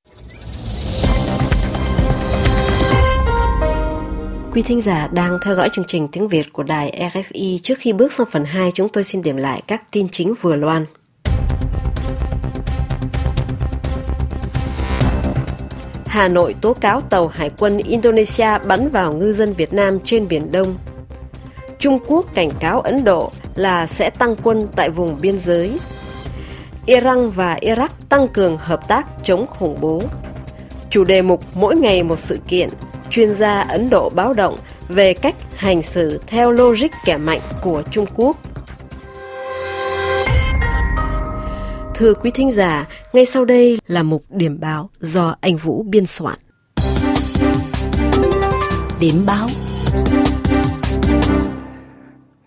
Quý thính giả đang theo dõi chương trình tiếng Việt của đài rờ ép i. Trước khi bước sang phần hai, chúng tôi xin điểm lại các tin chính vừa loan. Hà Nội tố cáo tàu hải quân Indonesia bắn vào ngư dân Việt Nam trên Biển Đông. Trung Quốc cảnh cáo Ấn Độ là sẽ tăng quân tại vùng biên giới. Iran và Iraq tăng cường hợp tác chống khủng bố. Chủ đề mục Mỗi ngày một sự kiện, chuyên gia Ấn Độ báo động về cách hành xử theo logic kẻ mạnh của Trung Quốc. Thưa quý thính giả, ngay sau đây là mục điểm báo do anh Vũ biên soạn. Điểm báo.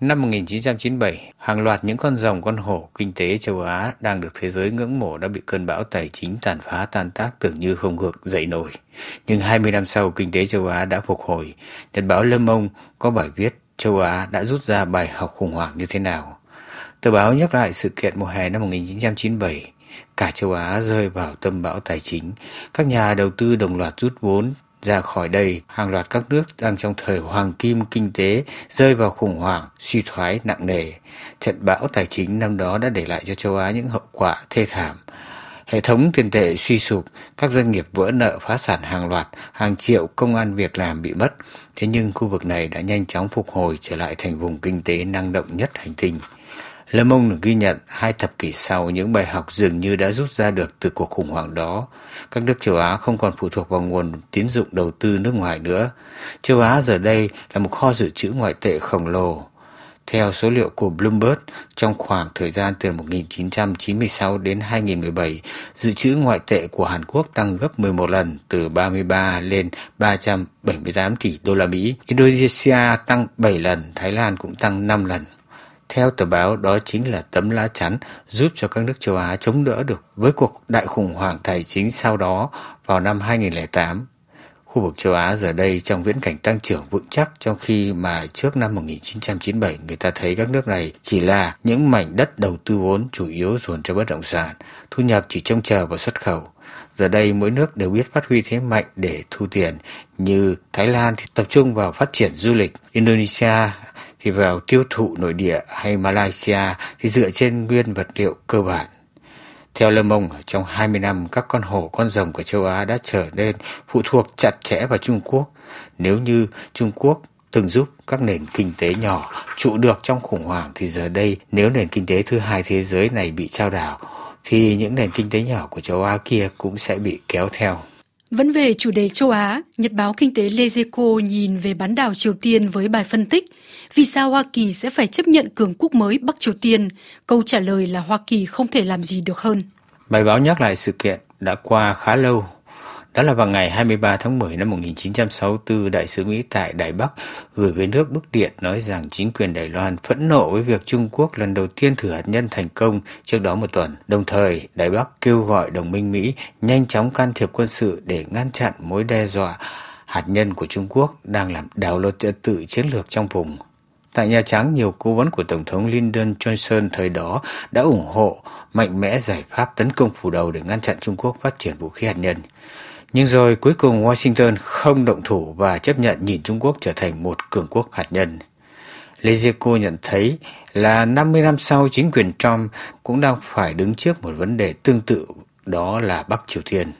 Năm một nghìn chín trăm chín mươi bảy, hàng loạt những con rồng con hổ kinh tế châu Á đang được thế giới ngưỡng mộ đã bị cơn bão tài chính tàn phá tan tác tưởng như không gượng dậy nổi. Nhưng hai mươi năm sau, kinh tế châu Á đã phục hồi. Nhật báo Le Monde có bài viết châu Á đã rút ra bài học khủng hoảng như thế nào. Tờ báo nhắc lại sự kiện mùa hè năm một nghìn chín trăm chín mươi bảy. Cả châu Á rơi vào tâm bão tài chính. Các nhà đầu tư đồng loạt rút vốn ra khỏi đây. Hàng loạt các nước đang trong thời hoàng kim kinh tế rơi vào khủng hoảng, suy thoái nặng nề. Trận bão tài chính năm đó đã để lại cho châu Á những hậu quả thê thảm. Hệ thống tiền tệ suy sụp, các doanh nghiệp vỡ nợ phá sản hàng loạt, hàng triệu công ăn việc làm bị mất. Thế nhưng khu vực này đã nhanh chóng phục hồi trở lại thành vùng kinh tế năng động nhất hành tinh. Le Monde ghi nhận hai thập kỷ sau những bài học dường như đã rút ra được từ cuộc khủng hoảng đó. Các nước châu Á không còn phụ thuộc vào nguồn tín dụng đầu tư nước ngoài nữa. Châu Á giờ đây là một kho dự trữ ngoại tệ khổng lồ. Theo số liệu của Bloomberg, trong khoảng thời gian từ một nghìn chín trăm chín mươi sáu đến hai nghìn không trăm mười bảy, dự trữ ngoại tệ của Hàn Quốc tăng gấp mười một lần, từ ba mươi ba lên ba trăm bảy mươi tám tỷ đô la Mỹ. Indonesia tăng bảy lần, Thái Lan cũng tăng năm lần. Theo tờ báo, đó chính là tấm lá chắn giúp cho các nước châu Á chống đỡ được với cuộc đại khủng hoảng tài chính sau đó vào năm hai nghìn không trăm lẻ tám. Khu vực châu Á giờ đây trong viễn cảnh tăng trưởng vững chắc, trong khi mà trước năm một nghìn chín trăm chín mươi bảy người ta thấy các nước này chỉ là những mảnh đất đầu tư vốn chủ yếu dồn cho bất động sản, thu nhập chỉ trông chờ vào xuất khẩu. Giờ đây mỗi nước đều biết phát huy thế mạnh để thu tiền, như Thái Lan thì tập trung vào phát triển du lịch, Indonesia thì vào tiêu thụ nội địa, hay Malaysia thì dựa trên nguyên vật liệu cơ bản. Theo Le Monde, trong hai mươi năm, các con hổ con rồng của châu Á đã trở nên phụ thuộc chặt chẽ vào Trung Quốc. Nếu như Trung Quốc từng giúp các nền kinh tế nhỏ trụ được trong khủng hoảng, thì giờ đây nếu nền kinh tế thứ hai thế giới này bị chao đảo, thì những nền kinh tế nhỏ của châu Á kia cũng sẽ bị kéo theo. Vẫn về chủ đề châu Á, Nhật báo Kinh tế Les Echos nhìn về bán đảo Triều Tiên với bài phân tích vì sao Hoa Kỳ sẽ phải chấp nhận cường quốc mới Bắc Triều Tiên. Câu trả lời là Hoa Kỳ không thể làm gì được hơn. Bài báo nhắc lại sự kiện đã qua khá lâu. Đó là vào ngày hai mươi ba tháng mười năm một nghìn chín trăm sáu mươi tư, Đại sứ Mỹ tại Đài Bắc gửi về nước bức điện nói rằng chính quyền Đài Loan phẫn nộ với việc Trung Quốc lần đầu tiên thử hạt nhân thành công trước đó một tuần. Đồng thời, Đài Bắc kêu gọi đồng minh Mỹ nhanh chóng can thiệp quân sự để ngăn chặn mối đe dọa hạt nhân của Trung Quốc đang làm đảo lộn trật tự chiến lược trong vùng. Tại Nhà Trắng, nhiều cố vấn của Tổng thống Lyndon Johnson thời đó đã ủng hộ mạnh mẽ giải pháp tấn công phủ đầu để ngăn chặn Trung Quốc phát triển vũ khí hạt nhân. Nhưng rồi cuối cùng Washington không động thủ và chấp nhận nhìn Trung Quốc trở thành một cường quốc hạt nhân. Les Echos nhận thấy là năm mươi năm sau, chính quyền Trump cũng đang phải đứng trước một vấn đề tương tự, đó là Bắc Triều Tiên.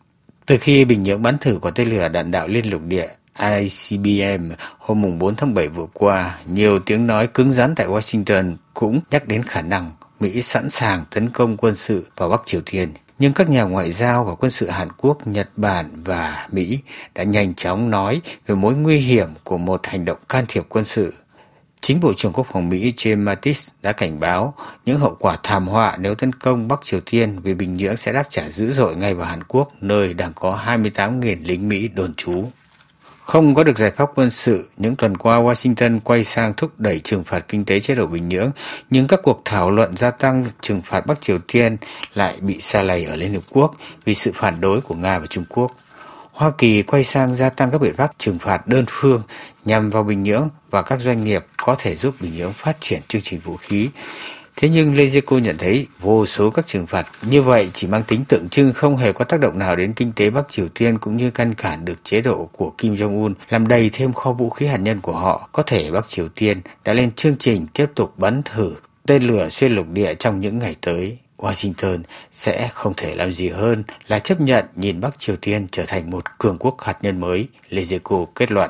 Từ khi Bình Nhưỡng bắn thử quả tên lửa đạn đạo liên lục địa I C B M hôm bốn tháng bảy vừa qua, nhiều tiếng nói cứng rắn tại Washington cũng nhắc đến khả năng Mỹ sẵn sàng tấn công quân sự vào Bắc Triều Tiên. Nhưng các nhà ngoại giao và quân sự Hàn Quốc, Nhật Bản và Mỹ đã nhanh chóng nói về mối nguy hiểm của một hành động can thiệp quân sự. Chính Bộ trưởng Quốc phòng Mỹ James Mattis đã cảnh báo những hậu quả thảm họa nếu tấn công Bắc Triều Tiên, vì Bình Nhưỡng sẽ đáp trả dữ dội ngay vào Hàn Quốc, nơi đang có hai mươi tám nghìn lính Mỹ đồn trú. Không có được giải pháp quân sự, những tuần qua Washington quay sang thúc đẩy trừng phạt kinh tế chế độ Bình Nhưỡng, nhưng các cuộc thảo luận gia tăng trừng phạt Bắc Triều Tiên lại bị sa lầy ở Liên Hợp Quốc vì sự phản đối của Nga và Trung Quốc. Hoa Kỳ quay sang gia tăng các biện pháp trừng phạt đơn phương nhằm vào Bình Nhưỡng và các doanh nghiệp có thể giúp Bình Nhưỡng phát triển chương trình vũ khí. Thế nhưng Les Echos nhận thấy vô số các trừng phạt như vậy chỉ mang tính tượng trưng, không hề có tác động nào đến kinh tế Bắc Triều Tiên, cũng như ngăn cản được chế độ của Kim Jong-un làm đầy thêm kho vũ khí hạt nhân của họ. Có thể Bắc Triều Tiên đã lên chương trình tiếp tục bắn thử tên lửa xuyên lục địa trong những ngày tới. Washington sẽ không thể làm gì hơn là chấp nhận nhìn Bắc Triều Tiên trở thành một cường quốc hạt nhân mới, Les Echos kết luận.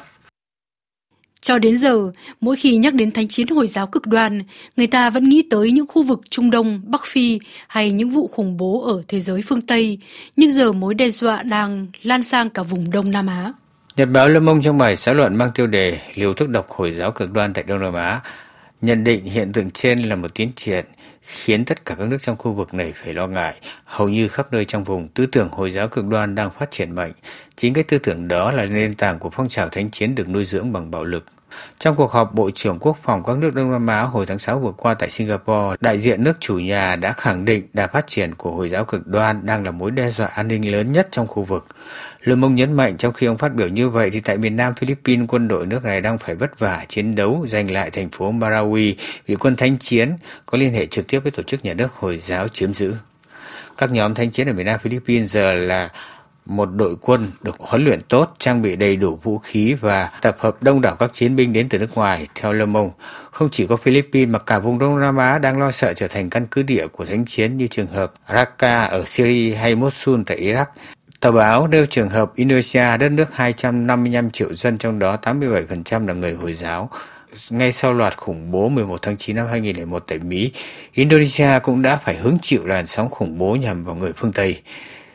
Cho đến giờ, mỗi khi nhắc đến thánh chiến Hồi giáo cực đoan, người ta vẫn nghĩ tới những khu vực Trung Đông, Bắc Phi hay những vụ khủng bố ở thế giới phương Tây. Nhưng giờ mối đe dọa đang lan sang cả vùng Đông Nam Á. Nhật báo Le Monde trong bài xã luận mang tiêu đề liều thuốc độc Hồi giáo cực đoan tại Đông Nam Á nhận định hiện tượng trên là một tiến triển khiến tất cả các nước trong khu vực này phải lo ngại. Hầu như khắp nơi trong vùng, tư tưởng Hồi giáo cực đoan đang phát triển mạnh. Chính cái tư tưởng đó là nền tảng của phong trào thánh chiến được nuôi dưỡng bằng bạo lực. Trong cuộc họp Bộ trưởng Quốc phòng các nước Đông Nam Á hồi tháng sáu vừa qua tại Singapore, đại diện nước chủ nhà đã khẳng định đà phát triển của Hồi giáo cực đoan đang là mối đe dọa an ninh lớn nhất trong khu vực. Le Monde nhấn mạnh trong khi ông phát biểu như vậy thì tại miền nam Philippines, quân đội nước này đang phải vất vả chiến đấu giành lại thành phố Marawi vì quân thánh chiến có liên hệ trực tiếp với tổ chức nhà nước Hồi giáo chiếm giữ. Các nhóm thánh chiến ở miền nam Philippines giờ là một đội quân được huấn luyện tốt, trang bị đầy đủ vũ khí và tập hợp đông đảo các chiến binh đến từ nước ngoài. Theo Le Monde, không chỉ có Philippines mà cả vùng Đông Nam Á đang lo sợ trở thành căn cứ địa của thánh chiến như trường hợp Raqqa ở Syria hay Mosul tại Iraq. Tờ báo nêu trường hợp Indonesia, đất nước hai trăm năm mươi lăm triệu dân, trong đó tám mươi bảy phần trăm là người Hồi giáo. Ngay sau loạt khủng bố mười một tháng chín năm hai nghìn lẻ một tại Mỹ, Indonesia cũng đã phải hứng chịu làn sóng khủng bố nhằm vào người phương Tây.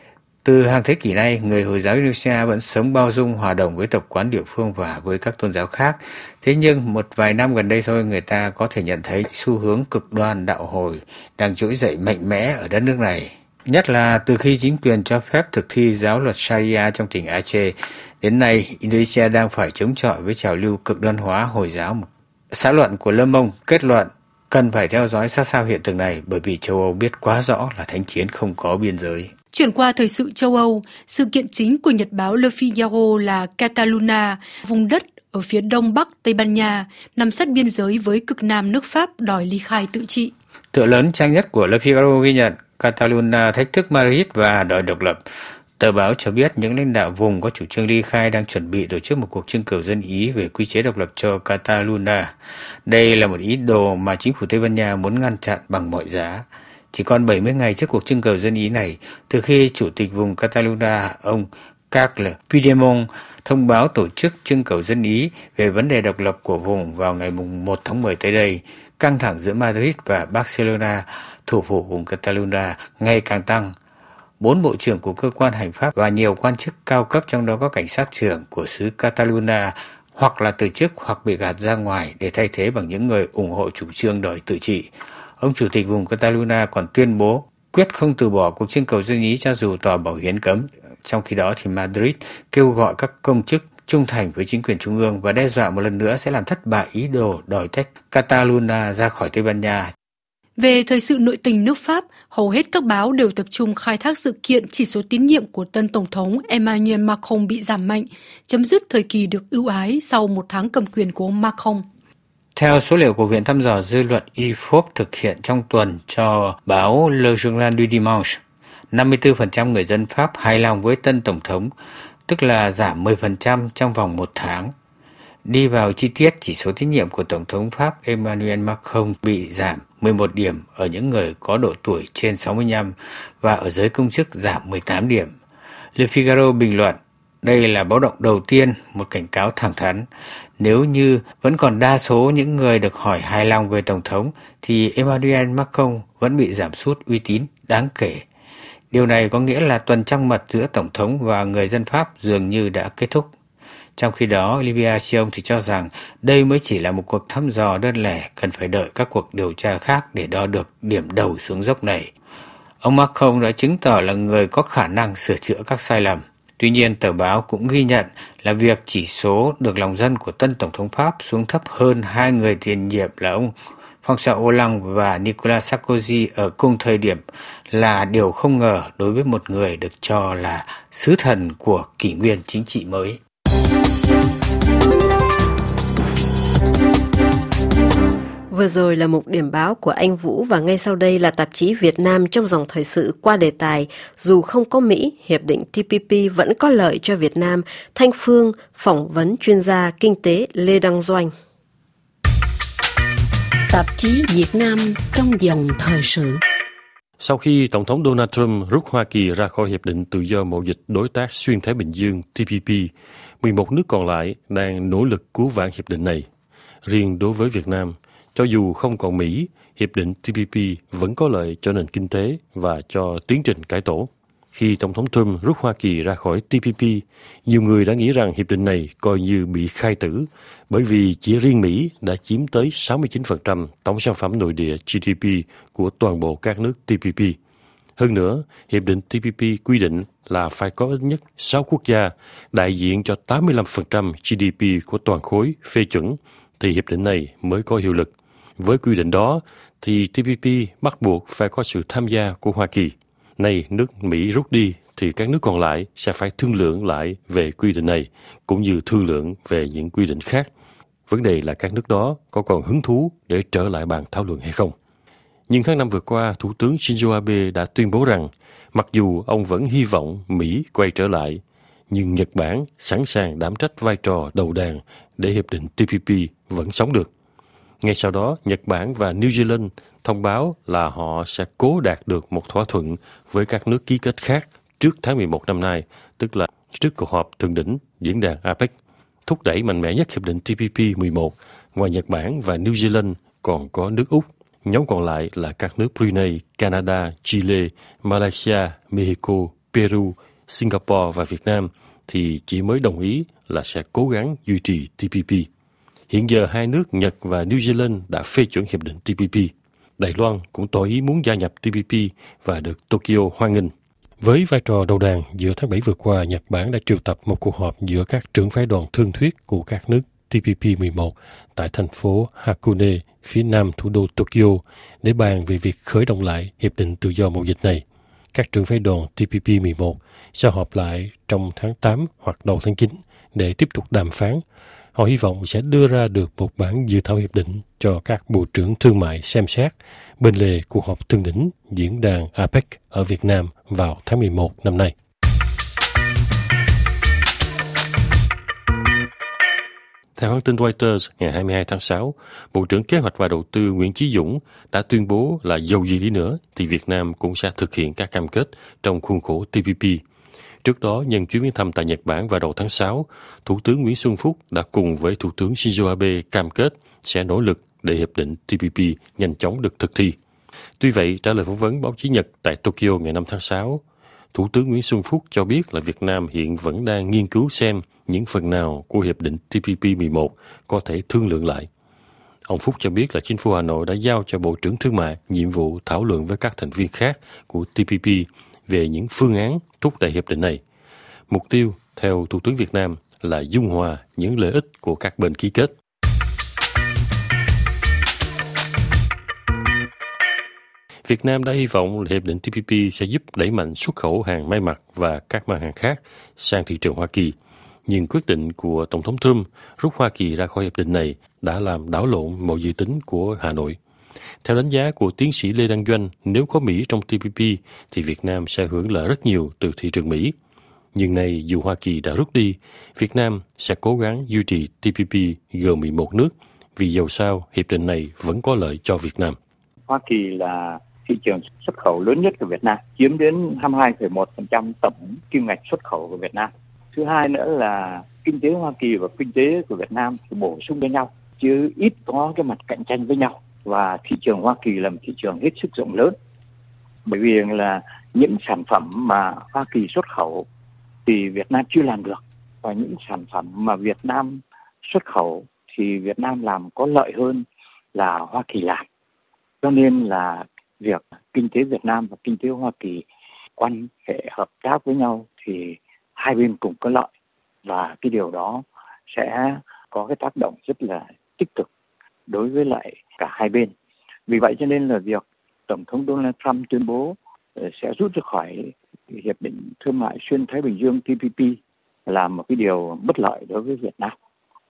Từ hàng thế kỷ nay, người Hồi giáo Indonesia vẫn sống bao dung, hòa đồng với tập quán địa phương và với các tôn giáo khác. Thế nhưng một vài năm gần đây thôi, người ta có thể nhận thấy xu hướng cực đoan đạo Hồi đang trỗi dậy mạnh mẽ ở đất nước này. Nhất là từ khi chính quyền cho phép thực thi giáo luật Sharia trong tỉnh Aceh, đến nay Indonesia đang phải chống chọi với trào lưu cực đoan hóa Hồi giáo. Xã luận của Le Monde kết luận cần phải theo dõi sát sao hiện tượng này bởi vì châu Âu biết quá rõ là thánh chiến không có biên giới. Chuyển qua thời sự châu Âu, sự kiện chính của nhật báo Le Figaro là Catalonia, vùng đất ở phía đông bắc Tây Ban Nha, nằm sát biên giới với cực nam nước Pháp đòi ly khai tự trị. Tựa lớn trang nhất của Le Figaro ghi nhận Catalonia thách thức Madrid và đòi độc lập. Tờ báo cho biết những lãnh đạo vùng có chủ trương ly khai đang chuẩn bị tổ chức một cuộc trưng cầu dân Ý về quy chế độc lập cho Catalonia. Đây là một ý đồ mà chính phủ Tây Ban Nha muốn ngăn chặn bằng mọi giá. Chỉ còn bảy mươi ngày trước cuộc trưng cầu dân Ý này, từ khi Chủ tịch vùng Catalonia, ông Carles Puigdemont, thông báo tổ chức trưng cầu dân Ý về vấn đề độc lập của vùng vào ngày một tháng mười tới đây, căng thẳng giữa Madrid và Barcelona, thủ phủ vùng Catalonia, ngày càng tăng. Bốn bộ trưởng của cơ quan hành pháp và nhiều quan chức cao cấp, trong đó có cảnh sát trưởng của xứ Catalonia, hoặc là từ chức hoặc bị gạt ra ngoài để thay thế bằng những người ủng hộ chủ trương đòi tự trị. Ông Chủ tịch vùng Catalonia còn tuyên bố quyết không từ bỏ cuộc trưng cầu dân Ý cho dù tòa bảo hiến cấm. Trong khi đó thì Madrid kêu gọi các công chức trung thành với chính quyền trung ương và đe dọa một lần nữa sẽ làm thất bại ý đồ đòi tách Catalonia ra khỏi Tây Ban Nha. Về thời sự nội tình nước Pháp, hầu hết các báo đều tập trung khai thác sự kiện chỉ số tín nhiệm của tân Tổng thống Emmanuel Macron bị giảm mạnh, chấm dứt thời kỳ được ưu ái sau một tháng cầm quyền của ông Macron. Theo số liệu của Viện thăm dò dư luận i ép o pê thực hiện trong tuần cho báo Le Journal du Dimanche, năm mươi tư phần trăm người dân Pháp hài lòng với tân Tổng thống, tức là giảm mười phần trăm trong vòng một tháng. Đi vào chi tiết, chỉ số tín nhiệm của Tổng thống Pháp Emmanuel Macron bị giảm mười một điểm ở những người có độ tuổi trên sáu mươi lăm và ở giới công chức giảm mười tám điểm. Le Figaro bình luận, đây là báo động đầu tiên, một cảnh cáo thẳng thắn. Nếu như vẫn còn đa số những người được hỏi hài lòng về Tổng thống, thì Emmanuel Macron vẫn bị giảm sút uy tín đáng kể. Điều này có nghĩa là tuần trăng mật giữa Tổng thống và người dân Pháp dường như đã kết thúc. Trong khi đó, Olivier Sion thì cho rằng đây mới chỉ là một cuộc thăm dò đơn lẻ, cần phải đợi các cuộc điều tra khác để đo được điểm đầu xuống dốc này. Ông Macron đã chứng tỏ là người có khả năng sửa chữa các sai lầm. Tuy nhiên, tờ báo cũng ghi nhận là việc chỉ số được lòng dân của tân Tổng thống Pháp xuống thấp hơn hai người tiền nhiệm là ông François Hollande và Nicolas Sarkozy ở cùng thời điểm là điều không ngờ đối với một người được cho là sứ thần của kỷ nguyên chính trị mới. Vừa rồi là mục điểm báo của anh Vũ và ngay sau đây là tạp chí Việt Nam trong dòng thời sự qua đề tài dù không có Mỹ, hiệp định tê pê pê vẫn có lợi cho Việt Nam. Thanh Phương phỏng vấn chuyên gia kinh tế Lê Đăng Doanh. Tạp chí Việt Nam trong dòng thời sự. Sau khi Tổng thống Donald Trump rút Hoa Kỳ ra khỏi Hiệp định Tự do Mậu dịch Đối tác Xuyên Thái Bình Dương tê pê pê, mười một nước còn lại đang nỗ lực cứu vãn hiệp định này. Riêng đối với Việt Nam, cho dù không còn Mỹ, hiệp định tê pê pê vẫn có lợi cho nền kinh tế và cho tiến trình cải tổ. Khi Tổng thống Trump rút Hoa Kỳ ra khỏi tê pê pê, nhiều người đã nghĩ rằng hiệp định này coi như bị khai tử, bởi vì chỉ riêng Mỹ đã chiếm tới sáu mươi chín phần trăm tổng sản phẩm nội địa giê đê pê của toàn bộ các nước tê pê pê. Hơn nữa, Hiệp định T P P quy định là phải có ít nhất sáu quốc gia đại diện cho tám mươi lăm phần trăm G D P của toàn khối phê chuẩn thì hiệp định này mới có hiệu lực. Với quy định đó thì T P P bắt buộc phải có sự tham gia của Hoa Kỳ. Nay nước Mỹ rút đi thì các nước còn lại sẽ phải thương lượng lại về quy định này cũng như thương lượng về những quy định khác. Vấn đề là các nước đó có còn hứng thú để trở lại bàn thảo luận hay không. Nhưng tháng năm vừa qua, Thủ tướng Shinzo Abe đã tuyên bố rằng mặc dù ông vẫn hy vọng Mỹ quay trở lại, nhưng Nhật Bản sẵn sàng đảm trách vai trò đầu đàn để hiệp định T P P vẫn sống được. Ngay sau đó, Nhật Bản và New Zealand thông báo là họ sẽ cố đạt được một thỏa thuận với các nước ký kết khác trước tháng mười một năm nay, tức là trước cuộc họp thượng đỉnh diễn đàn a pếch. Thúc đẩy mạnh mẽ nhất hiệp định T P P mười một, ngoài Nhật Bản và New Zealand còn có nước Úc. Nhóm còn lại là các nước Brunei, Canada, Chile, Malaysia, Mexico, Peru, Singapore và Việt Nam thì chỉ mới đồng ý là sẽ cố gắng duy trì T P P. Hiện giờ hai nước Nhật và New Zealand đã phê chuẩn hiệp định T P P. Đài Loan cũng tỏ ý muốn gia nhập T P P và được Tokyo hoan nghênh. Với vai trò đầu đàn, giữa tháng bảy vừa qua, Nhật Bản đã triệu tập một cuộc họp giữa các trưởng phái đoàn thương thuyết của các nước T P P mười một tại thành phố Hakone, phía nam thủ đô Tokyo, để bàn về việc khởi động lại hiệp định tự do mậu dịch này. Các trưởng phái đoàn T P P mười một sẽ họp lại trong tháng tám hoặc đầu tháng chín để tiếp tục đàm phán. Họ hy vọng sẽ đưa ra được một bản dự thảo hiệp định cho các bộ trưởng thương mại xem xét bên lề cuộc họp thượng đỉnh diễn đàn a pếch ở Việt Nam vào tháng mười một năm nay. Theo hãng tin Reuters, ngày hai mươi hai tháng sáu, Bộ trưởng Kế hoạch và Đầu tư Nguyễn Chí Dũng đã tuyên bố là dầu gì đi nữa thì Việt Nam cũng sẽ thực hiện các cam kết trong khuôn khổ T P P. Trước đó, nhân chuyến viếng thăm tại Nhật Bản vào đầu tháng sáu, Thủ tướng Nguyễn Xuân Phúc đã cùng với Thủ tướng Shinzo Abe cam kết sẽ nỗ lực để hiệp định T P P nhanh chóng được thực thi. Tuy vậy, trả lời phỏng vấn báo chí Nhật tại Tokyo ngày năm tháng sáu, Thủ tướng Nguyễn Xuân Phúc cho biết là Việt Nam hiện vẫn đang nghiên cứu xem những phần nào của hiệp định T P P mười một có thể thương lượng lại. Ông Phúc cho biết là chính phủ Hà Nội đã giao cho Bộ trưởng Thương mại nhiệm vụ thảo luận với các thành viên khác của T P P về những phương án thúc đẩy hiệp định này. Mục tiêu, theo Thủ tướng Việt Nam, là dung hòa những lợi ích của các bên ký kết. Việt Nam đã hy vọng hiệp định T P P sẽ giúp đẩy mạnh xuất khẩu hàng may mặc và các mặt hàng khác sang thị trường Hoa Kỳ. Nhưng quyết định của Tổng thống Trump rút Hoa Kỳ ra khỏi hiệp định này đã làm đảo lộn mọi dự tính của Hà Nội. Theo đánh giá của tiến sĩ Lê Đăng Doanh, nếu có Mỹ trong T P P thì Việt Nam sẽ hưởng lợi rất nhiều từ thị trường Mỹ. Nhưng nay dù Hoa Kỳ đã rút đi, Việt Nam sẽ cố gắng duy trì T P P gồm mười một nước vì dầu sao hiệp định này vẫn có lợi cho Việt Nam. Hoa Kỳ là thị trường xuất khẩu lớn nhất của Việt Nam, chiếm đến hai mươi hai phẩy một phần trăm tổng kim ngạch xuất khẩu của Việt Nam. Thứ hai nữa là kinh tế Hoa Kỳ và kinh tế của Việt Nam thì bổ sung với nhau, chứ ít có cái mặt cạnh tranh với nhau. Và thị trường Hoa Kỳ là một thị trường hết sức rộng lớn. Bởi vì là những sản phẩm mà Hoa Kỳ xuất khẩu thì Việt Nam chưa làm được. Và những sản phẩm mà Việt Nam xuất khẩu thì Việt Nam làm có lợi hơn là Hoa Kỳ làm. Cho nên là việc kinh tế Việt Nam và kinh tế Hoa Kỳ quan hệ hợp tác với nhau thì hai bên cùng có lợi. Và cái điều đó sẽ có cái tác động rất là tích cực đối với lại cả hai bên. Vì vậy cho nên là việc Tổng thống Donald Trump tuyên bố sẽ rút ra khỏi Hiệp định Thương mại Xuyên Thái Bình Dương T P P là một cái điều bất lợi đối với Việt Nam.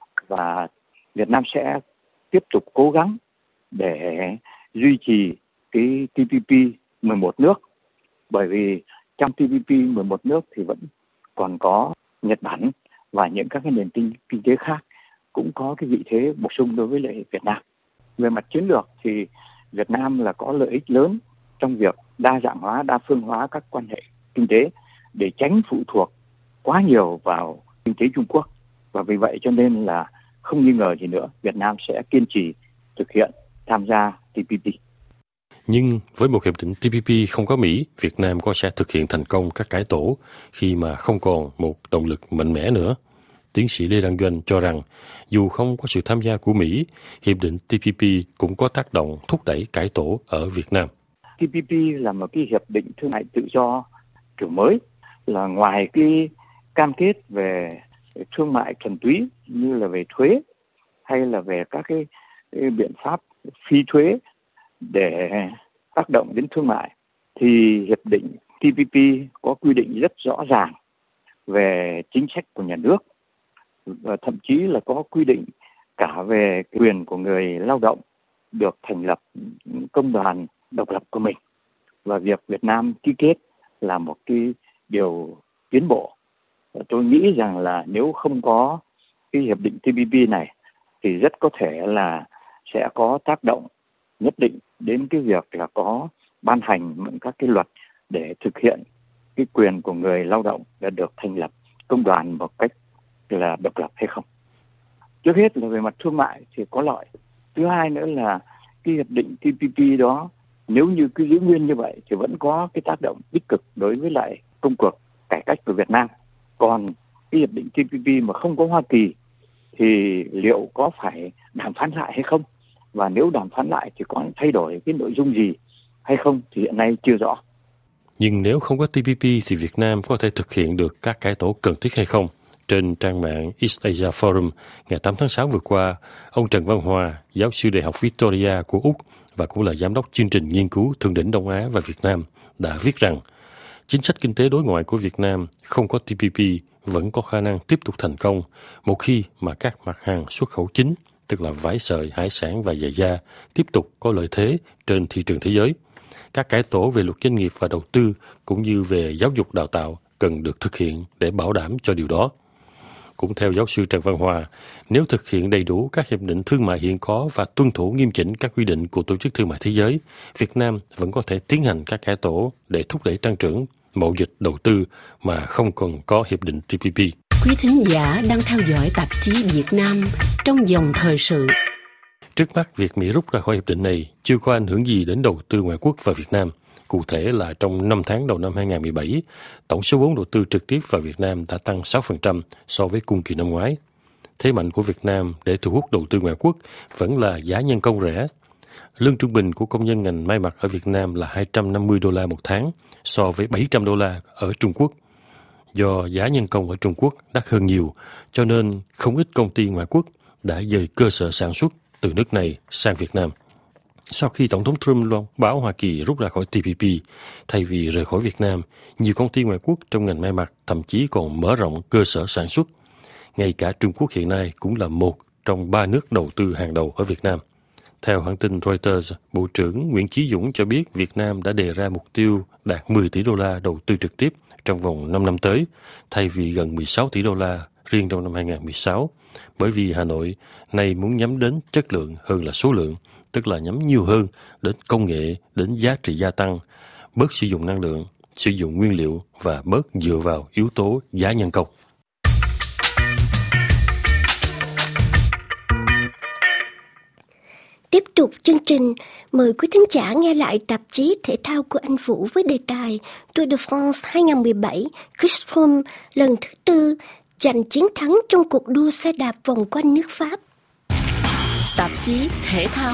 Và Việt Nam sẽ tiếp tục cố gắng để duy trì cái T P P mười một nước. Bởi vì trong T P P mười một nước thì vẫn còn có Nhật Bản và những các cái nền kinh, kinh tế khác cũng có cái vị thế bổ sung đối với lại Việt Nam. Về mặt chiến lược thì Việt Nam là có lợi ích lớn trong việc đa dạng hóa, đa phương hóa các quan hệ kinh tế để tránh phụ thuộc quá nhiều vào kinh tế Trung Quốc. Và vì vậy cho nên là không nghi ngờ gì nữa, Việt Nam sẽ kiên trì thực hiện tham gia T P P. Nhưng với một hiệp định T P P không có Mỹ, Việt Nam có sẽ thực hiện thành công các cải tổ khi mà không còn một động lực mạnh mẽ nữa. Tiến sĩ Lê Đăng Doanh cho rằng, dù không có sự tham gia của Mỹ, hiệp định T P P cũng có tác động thúc đẩy cải tổ ở Việt Nam. T P P là một cái hiệp định thương mại tự do kiểu mới, là ngoài cái cam kết về thương mại thuần túy như là về thuế hay là về các cái, cái biện pháp phi thuế để tác động đến thương mại, thì hiệp định T P P có quy định rất rõ ràng về chính sách của nhà nước, và thậm chí là có quy định cả về quyền của người lao động được thành lập công đoàn độc lập của mình. Và việc Việt Nam ký kết là một cái điều tiến bộ. Và tôi nghĩ rằng là nếu không có cái hiệp định T P P này thì rất có thể là sẽ có tác động nhất định đến cái việc là có ban hành các cái luật để thực hiện cái quyền của người lao động đã được thành lập công đoàn một cách là độc lập hay không. Trước hết là về mặt thương mại thì có lợi. Thứ hai nữa là cái hiệp định T P P đó nếu như cứ giữ nguyên như vậy thì vẫn có cái tác động tích cực đối với lại công cuộc cải cách của Việt Nam. Còn cái hiệp định T P P mà không có Hoa Kỳ thì liệu có phải đàm phán lại hay không? Và nếu đàm phán lại thì có thay đổi cái nội dung gì hay không thì hiện nay chưa rõ. Nhưng nếu không có T P P thì Việt Nam có thể thực hiện được các cải tổ cần thiết hay không? Trên trang mạng East Asia Forum ngày tám tháng sáu vừa qua, ông Trần Văn Hòa, giáo sư Đại học Victoria của Úc và cũng là giám đốc chương trình nghiên cứu thượng đỉnh Đông Á và Việt Nam đã viết rằng chính sách kinh tế đối ngoại của Việt Nam không có T P P vẫn có khả năng tiếp tục thành công một khi mà các mặt hàng xuất khẩu chính, tức là vải sợi, hải sản và giày da, tiếp tục có lợi thế trên thị trường thế giới. Các cải tổ về luật doanh nghiệp và đầu tư cũng như về giáo dục đào tạo cần được thực hiện để bảo đảm cho điều đó. Cũng theo giáo sư Trần Văn Hòa, nếu thực hiện đầy đủ các hiệp định thương mại hiện có và tuân thủ nghiêm chỉnh các quy định của Tổ chức Thương mại Thế giới, Việt Nam vẫn có thể tiến hành các cải tổ để thúc đẩy tăng trưởng, mậu dịch, đầu tư mà không cần có hiệp định T P P. Quý thính giả đang theo dõi tạp chí Việt Nam trong dòng thời sự. Trước mắt, việc Mỹ rút ra khỏi hiệp định này chưa có ảnh hưởng gì đến đầu tư ngoại quốc vào Việt Nam. Cụ thể là trong năm tháng đầu năm hai không một bảy, tổng số vốn đầu tư trực tiếp vào Việt Nam đã tăng sáu phần trăm so với cùng kỳ năm ngoái. Thế mạnh của Việt Nam để thu hút đầu tư ngoại quốc vẫn là giá nhân công rẻ. Lương trung bình của công nhân ngành may mặc ở Việt Nam là hai trăm năm mươi đô la một tháng so với bảy trăm đô la ở Trung Quốc. Do giá nhân công ở Trung Quốc đắt hơn nhiều, cho nên không ít công ty ngoại quốc đã dời cơ sở sản xuất từ nước này sang Việt Nam. Sau khi Tổng thống Trump loan báo Hoa Kỳ rút ra khỏi T P P, thay vì rời khỏi Việt Nam, nhiều công ty ngoại quốc trong ngành may mặc thậm chí còn mở rộng cơ sở sản xuất. Ngay cả Trung Quốc hiện nay cũng là một trong ba nước đầu tư hàng đầu ở Việt Nam. Theo hãng tin Reuters, Bộ trưởng Nguyễn Chí Dũng cho biết Việt Nam đã đề ra mục tiêu đạt mười tỷ đô la đầu tư trực tiếp trong vòng năm năm tới, thay vì gần mười sáu tỷ đô la riêng trong năm hai không một sáu, bởi vì Hà Nội nay muốn nhắm đến chất lượng hơn là số lượng, tức là nhắm nhiều hơn đến công nghệ, đến giá trị gia tăng, bớt sử dụng năng lượng, sử dụng nguyên liệu và bớt dựa vào yếu tố giá nhân công. Tiếp tục chương trình, mời quý thính giả nghe lại tạp chí thể thao của anh Vũ với đề tài Tour de France hai không một bảy, Chris Froome lần thứ tư giành chiến thắng trong cuộc đua xe đạp vòng quanh nước Pháp. Tạp chí thể thao.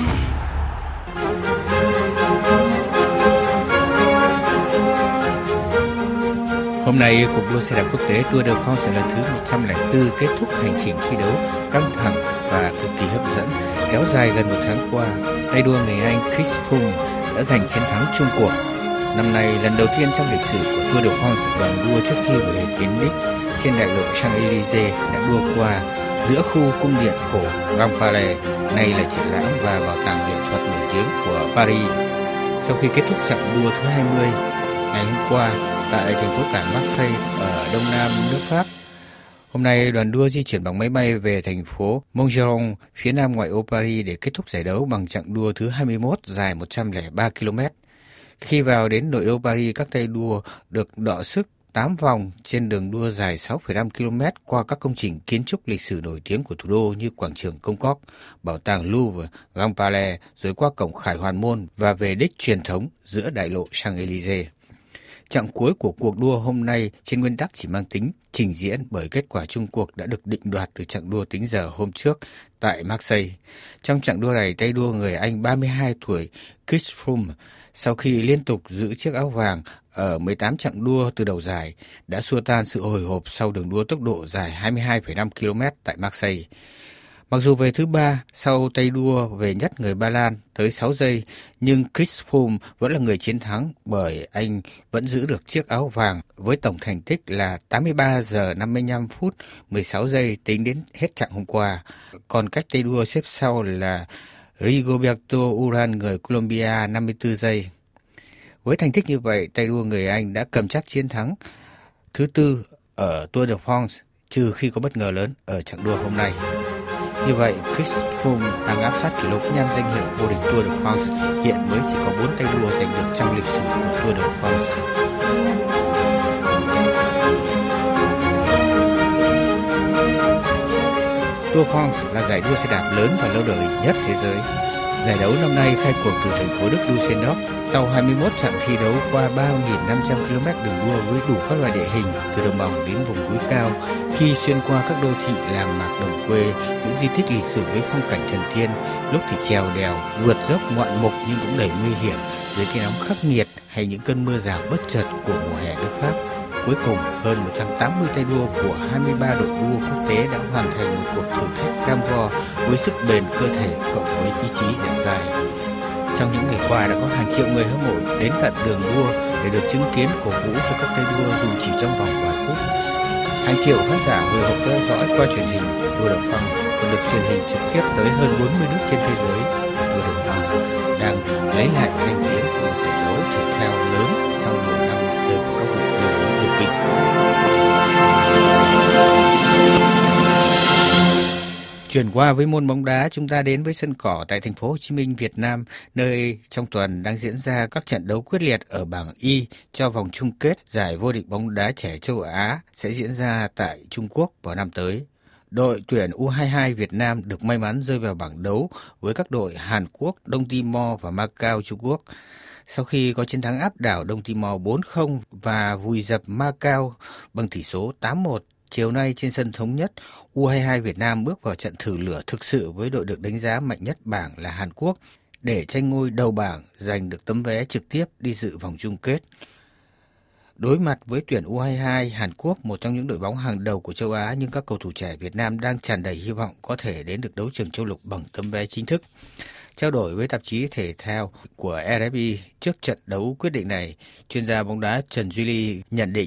Hôm nay, cuộc đua xe đạp quốc tế Tour de France lần thứ một trăm lẻ bốn kết thúc hành trình thi đấu căng thẳng và cực kỳ hấp dẫn, kéo dài gần một tháng qua. Tay đua người Anh Chris Froome đã giành chiến thắng chung cuộc. Năm nay, lần đầu tiên trong lịch sử của Tour de France, đoàn đua trước khi về đến đích trên đại lộ Champs-Élysées đã đua qua giữa khu cung điện cổ Grand Palais, nay là triển lãm và bảo tàng nghệ thuật nổi tiếng của Paris. Sau khi kết thúc chặng đua thứ hai mươi ngày hôm qua tại thành phố cảng Marseille ở đông nam nước Pháp, hôm nay đoàn đua di chuyển bằng máy bay về thành phố Montgeron, phía nam ngoại ô Paris để kết thúc giải đấu bằng chặng đua thứ hai mươi mốt dài một trăm lẻ ba ki lô mét. Khi vào đến nội đô Paris, các tay đua được đọ sức tám vòng trên đường đua dài sáu phẩy năm ki lô mét qua các công trình kiến trúc lịch sử nổi tiếng của thủ đô như quảng trường Concorde, bảo tàng Louvre, Grand Palais, rồi qua cổng Khải Hoàn Môn và về đích truyền thống giữa đại lộ Champs-Élysées. Chặng cuối của cuộc đua hôm nay trên nguyên tắc chỉ mang tính trình diễn bởi kết quả chung cuộc đã được định đoạt từ chặng đua tính giờ hôm trước tại Marseille. Trong chặng đua này, tay đua người Anh ba mươi hai tuổi Chris Froome, sau khi liên tục giữ chiếc áo vàng ở mười tám chặng đua từ đầu giải, đã xua tan sự hồi hộp sau đường đua tốc độ dài hai mươi hai phẩy năm ki lô mét tại Marseille. Mặc dù về thứ ba sau tay đua về nhất người Ba Lan tới sáu giây, nhưng Chris Froome vẫn là người chiến thắng bởi anh vẫn giữ được chiếc áo vàng với tổng thành tích là tám mươi ba giờ năm mươi lăm phút mười sáu giây tính đến hết chặng hôm qua. Còn cách tay đua xếp sau là Rigoberto Urán người Colombia năm mươi tư giây. Với thành tích như vậy, tay đua người Anh đã cầm chắc chiến thắng thứ tư ở Tour de France, trừ khi có bất ngờ lớn ở chặng đua hôm nay. Như vậy, Chris Froome đang áp sát kỷ lục nhằm danh hiệu vô địch Tour de France, hiện mới chỉ có bốn tay đua giành được trong lịch sử của Tour de France. Tour de France là giải đua xe đạp lớn và lâu đời nhất thế giới. Giải đấu năm nay khai cuộc từ thành phố Đức Düsseldorf sau hai mươi mốt chặng thi đấu qua ba nghìn năm trăm ki lô mét đường đua với đủ các loại địa hình từ đồng bằng đến vùng núi cao, khi xuyên qua các đô thị làng mạc đồng quê, những di tích lịch sử với phong cảnh thần tiên, lúc thì trèo đèo, vượt dốc ngoạn mục nhưng cũng đầy nguy hiểm dưới cái nóng khắc nghiệt hay những cơn mưa rào bất chợt của mùa hè nước Pháp. Cuối cùng, hơn một trăm tám mươi tay đua của hai mươi ba đội đua quốc tế đã hoàn thành một cuộc thử thách cam go với sức bền cơ thể cộng với ý chí dẻo dai. Trong những ngày qua đã có hàng triệu người hâm mộ đến tận đường đua để được chứng kiến cổ vũ cho các tay đua dù chỉ trong vòng vài phút. Hàng triệu khán giả hồi hộp theo dõi qua truyền hình Tour de France còn được truyền hình trực tiếp tới hơn bốn mươi nước trên thế giới. Tour de France đang lấy lại danh tiếng của một giải đấu thể thao lớn sau nhiều năm rơi vào các vụ đua đấu đột kích. Chuyển qua với môn bóng đá, chúng ta đến với sân cỏ tại thành phố Hồ Chí Minh, Việt Nam, nơi trong tuần đang diễn ra các trận đấu quyết liệt ở bảng Y cho vòng chung kết giải vô địch bóng đá trẻ châu Á sẽ diễn ra tại Trung Quốc vào năm tới. Đội tuyển u hai mươi hai Việt Nam được may mắn rơi vào bảng đấu với các đội Hàn Quốc, Đông Timor và Macau Trung Quốc. Sau khi có chiến thắng áp đảo Đông Timor bốn không và vùi dập Macau bằng tỷ số tám một, chiều nay trên sân Thống Nhất, u hai mươi hai Việt Nam bước vào trận thử lửa thực sự với đội được đánh giá mạnh nhất bảng là Hàn Quốc để tranh ngôi đầu bảng, giành được tấm vé trực tiếp đi dự vòng chung kết. Đối mặt với tuyển u hai mươi hai Hàn Quốc, một trong những đội bóng hàng đầu của châu Á, nhưng các cầu thủ trẻ Việt Nam đang tràn đầy hy vọng có thể đến được đấu trường châu lục bằng tấm vé chính thức. Trao đổi với tạp chí thể thao của rờ ép i trước trận đấu quyết định này, chuyên gia bóng đá Trần Duy Ly nhận định.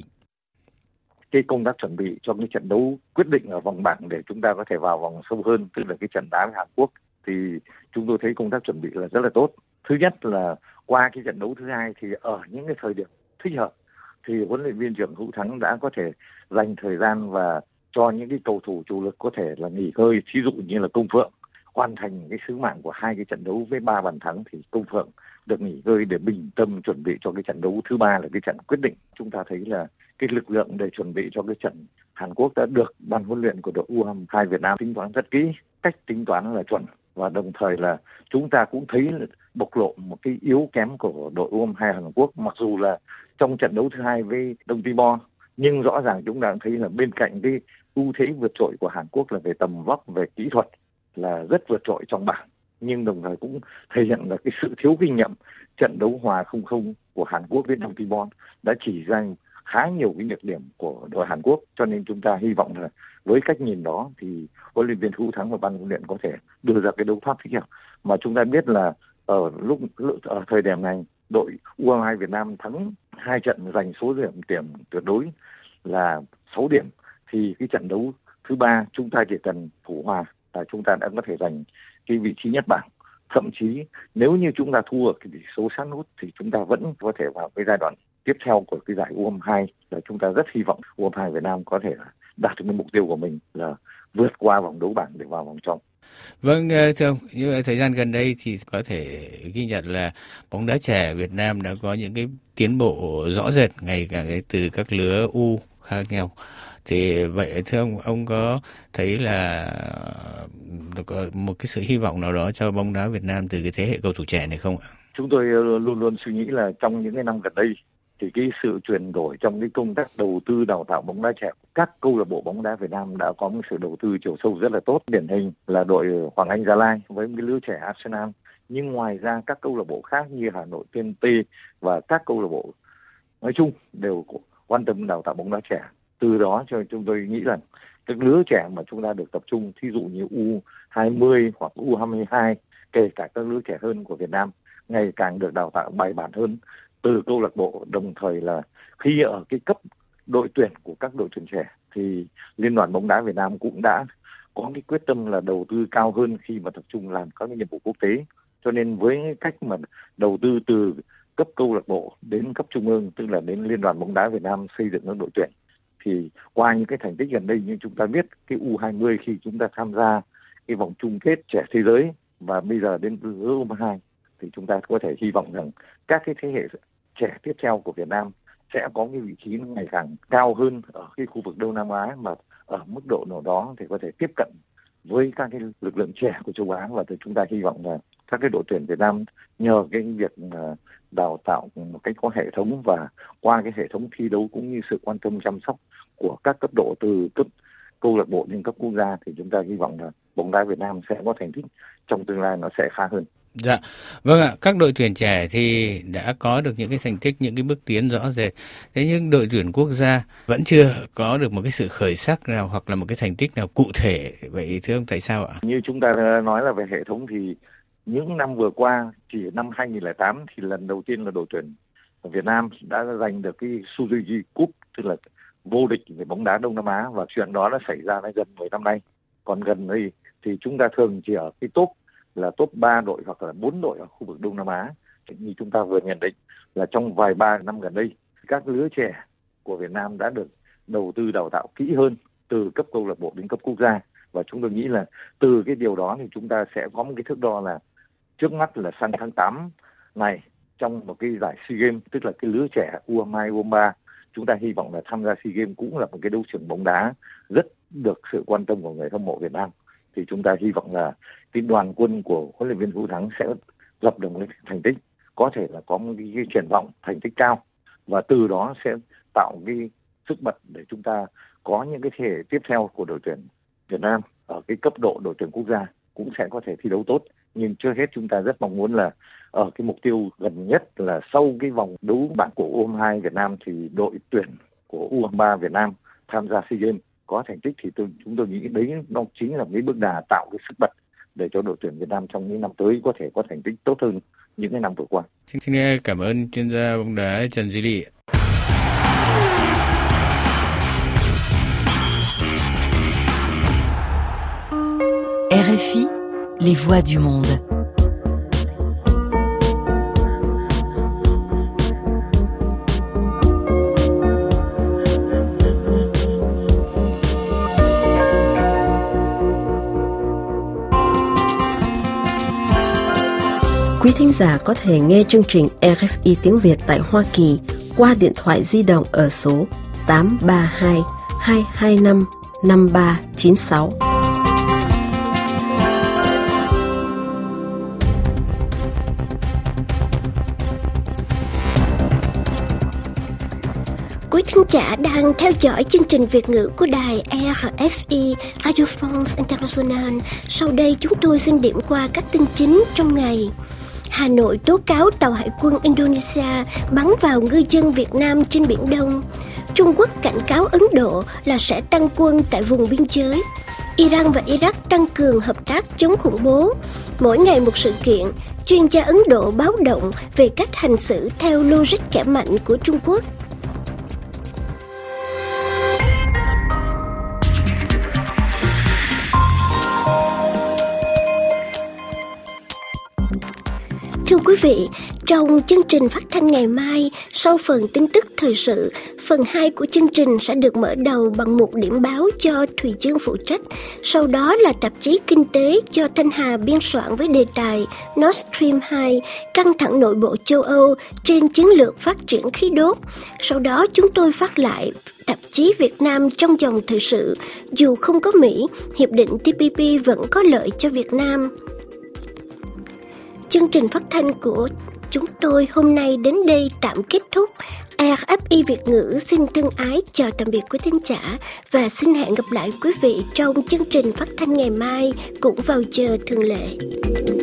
Cái công tác chuẩn bị cho cái trận đấu quyết định ở vòng bảng để chúng ta có thể vào vòng sâu hơn, tức là cái trận đá với Hàn Quốc, thì chúng tôi thấy công tác chuẩn bị là rất là tốt. Thứ nhất là qua cái trận đấu thứ hai thì ở những cái thời điểm thích hợp thì huấn luyện viên trưởng Hữu Thắng đã có thể dành thời gian và cho những cái cầu thủ chủ lực có thể là nghỉ ngơi, ví dụ như là Công Phượng hoàn thành cái sứ mạng của hai cái trận đấu với ba bàn thắng thì Công Phượng được nghỉ ngơi để bình tâm chuẩn bị cho cái trận đấu thứ ba là cái trận quyết định. Chúng ta thấy là cái lực lượng để chuẩn bị cho cái trận Hàn Quốc đã được ban huấn luyện của đội u hai mươi hai Việt Nam tính toán rất kỹ, cách tính toán là chuẩn, và đồng thời là chúng ta cũng thấy là bộc lộ một cái yếu kém của đội u hai mươi hai Hàn Quốc. Mặc dù là trong trận đấu thứ hai với Đông Timor, nhưng rõ ràng chúng ta cũng thấy là bên cạnh cái ưu thế vượt trội của Hàn Quốc là về tầm vóc, về kỹ thuật là rất vượt trội trong bảng, nhưng đồng thời cũng thể hiện là cái sự thiếu kinh nghiệm. Trận đấu hòa không không của Hàn Quốc với Đông Timor đã chỉ ra khá nhiều cái nhược điểm của đội Hàn Quốc, cho nên chúng ta hy vọng là với cách nhìn đó thì huấn luyện viên Hữu Thắng và ban huấn luyện có thể đưa ra cái đấu pháp thích hợp. Mà chúng ta biết là ở lúc ở thời điểm này đội u hai mươi hai Việt Nam thắng hai trận, giành số điểm điểm tuyệt đối là sáu điểm, thì cái trận đấu thứ ba chúng ta chỉ cần thủ hòa là chúng ta đã có thể giành cái vị trí nhất bảng. Thậm chí nếu như chúng ta thua ở cái tỷ số sát nút thì chúng ta vẫn có thể vào cái giai đoạn tiếp theo của cái giải u hai mươi hai, là chúng ta rất hy vọng u hai mươi hai Việt Nam có thể đạt được cái mục tiêu của mình là vượt qua vòng đấu bảng để vào vòng trong. Vâng, thưa ông, như vậy thời gian gần đây thì có thể ghi nhận là bóng đá trẻ Việt Nam đã có những cái tiến bộ rõ rệt ngày càng từ các lứa U khác nhau. Thì vậy thưa ông, ông có thấy là có một cái sự hy vọng nào đó cho bóng đá Việt Nam từ cái thế hệ cầu thủ trẻ này không ạ? Chúng tôi luôn luôn suy nghĩ là trong những cái năm gần đây thì cái sự chuyển đổi trong cái công tác đầu tư đào tạo bóng đá trẻ, các câu lạc bộ bóng đá Việt Nam đã có một sự đầu tư chiều sâu rất là tốt. Điển hình là đội Hoàng Anh Gia Lai với cái lứa trẻ Arsenal. Nhưng ngoài ra các câu lạc bộ khác như Hà Nội tê en tê và các câu lạc bộ nói chung đều quan tâm đào tạo bóng đá trẻ. Từ đó cho chúng tôi nghĩ rằng các lứa trẻ mà chúng ta được tập trung, thí dụ như U hai mươi hoặc U hai mươi hai, kể cả các lứa trẻ hơn của Việt Nam, ngày càng được đào tạo bài bản hơn từ câu lạc bộ. Đồng thời là khi ở cái cấp đội tuyển của các đội tuyển trẻ thì Liên đoàn bóng đá Việt Nam cũng đã có cái quyết tâm là đầu tư cao hơn khi mà tập trung làm các cái nhiệm vụ quốc tế. Cho nên với cách mà đầu tư từ cấp câu lạc bộ đến cấp trung ương, tức là đến Liên đoàn bóng đá Việt Nam xây dựng các đội tuyển, thì qua những cái thành tích gần đây như chúng ta biết, cái U hai mươi khi chúng ta tham gia cái vòng chung kết trẻ thế giới và bây giờ đến U hai mươi hai thì chúng ta có thể hy vọng rằng các cái thế hệ trẻ tiếp theo của Việt Nam sẽ có cái vị trí ngày càng cao hơn ở cái khu vực Đông Nam Á, mà ở mức độ nào đó thì có thể tiếp cận với các cái lực lượng trẻ của châu Á. Và thì chúng ta hy vọng là các cái đội tuyển Việt Nam nhờ cái việc đào tạo một cách có hệ thống và qua cái hệ thống thi đấu cũng như sự quan tâm chăm sóc của các cấp độ từ cấp câu lạc bộ đến cấp quốc gia thì chúng ta hy vọng là bóng đá Việt Nam sẽ có thành tích trong tương lai nó sẽ khá hơn. Dạ, vâng ạ. Các đội tuyển trẻ thì đã có được những cái thành tích, những cái bước tiến rõ rệt. Thế nhưng đội tuyển quốc gia vẫn chưa có được một cái sự khởi sắc nào hoặc là một cái thành tích nào cụ thể. Vậy thưa ông tại sao ạ? Như chúng ta nói là về hệ thống thì những năm vừa qua, chỉ năm hai không không tám thì lần đầu tiên là đội tuyển Việt Nam đã giành được cái Suzuki Cup, tức là vô địch về bóng đá Đông Nam Á, và chuyện đó đã xảy ra đến gần mười năm nay. Còn gần đây thì chúng ta thường chỉ ở cái top là top ba đội hoặc là bốn đội ở khu vực Đông Nam Á. Như chúng ta vừa nhận định là trong vài ba năm gần đây, các lứa trẻ của Việt Nam đã được đầu tư đào tạo kỹ hơn từ cấp câu lạc bộ đến cấp quốc gia. Và chúng tôi nghĩ là từ cái điều đó thì chúng ta sẽ có một cái thước đo là trước mắt là sang tháng tám này trong một cái giải SEA Games, tức là cái lứa trẻ U hai mươi hai, U hai mươi ba, chúng ta hy vọng là tham gia SEA Games cũng là một cái đấu trường bóng đá rất được sự quan tâm của người hâm mộ Việt Nam. Thì chúng ta hy vọng là cái đoàn quân của huấn luyện viên Vũ Thắng sẽ lập được một cái thành tích, có thể là có một cái, cái triển vọng thành tích cao, và từ đó sẽ tạo cái sức bật để chúng ta có những cái thế hệ tiếp theo của đội tuyển Việt Nam ở cái cấp độ đội tuyển quốc gia cũng sẽ có thể thi đấu tốt. Nhưng trước hết chúng ta rất mong muốn là ở cái mục tiêu gần nhất là sau cái vòng đấu bảng của U hai mươi hai Việt Nam thì đội tuyển của U hai mươi ba Việt Nam tham gia SEA Games có thành tích, thì tôi, chúng tôi nghĩ đấy nó chính là cái bước đà tạo cái sức bật để cho đội tuyển Việt Nam trong những năm tới có thể có thành tích tốt hơn những cái năm vừa qua. Xin, xin cảm ơn chuyên gia bóng đá Trần Duy Lị. R F I, les voix du monde. Quý thính giả có thể nghe chương trình R F I tiếng Việt tại Hoa Kỳ qua điện thoại di động ở số tám ba hai, hai hai năm, năm ba chín sáu. Quý thính giả đang theo dõi chương trình Việt ngữ của đài R F I Radio France International. Sau đây chúng tôi xin điểm qua các tin chính trong ngày. Hà Nội tố cáo tàu hải quân Indonesia bắn vào ngư dân Việt Nam trên Biển Đông. Trung Quốc cảnh cáo Ấn Độ là sẽ tăng quân tại vùng biên giới. Iran và Iraq tăng cường hợp tác chống khủng bố. Mỗi ngày một sự kiện, chuyên gia Ấn Độ báo động về cách hành xử theo logic kẻ mạnh của Trung Quốc. Thưa quý vị, trong chương trình phát thanh ngày mai, sau phần tin tức thời sự, phần hai của chương trình sẽ được mở đầu bằng một điểm báo do Thùy Dương phụ trách. Sau đó là tạp chí Kinh tế do Thanh Hà biên soạn với đề tài Nord Stream hai, căng thẳng nội bộ châu Âu trên chiến lược phát triển khí đốt. Sau đó chúng tôi phát lại tạp chí Việt Nam trong dòng thời sự. Dù không có Mỹ, hiệp định T P P vẫn có lợi cho Việt Nam. Chương trình phát thanh của chúng tôi hôm nay đến đây tạm kết thúc. rờ ép i Việt ngữ xin thân ái chào tạm biệt quý thính giả và xin hẹn gặp lại quý vị trong chương trình phát thanh ngày mai cũng vào giờ thường lệ.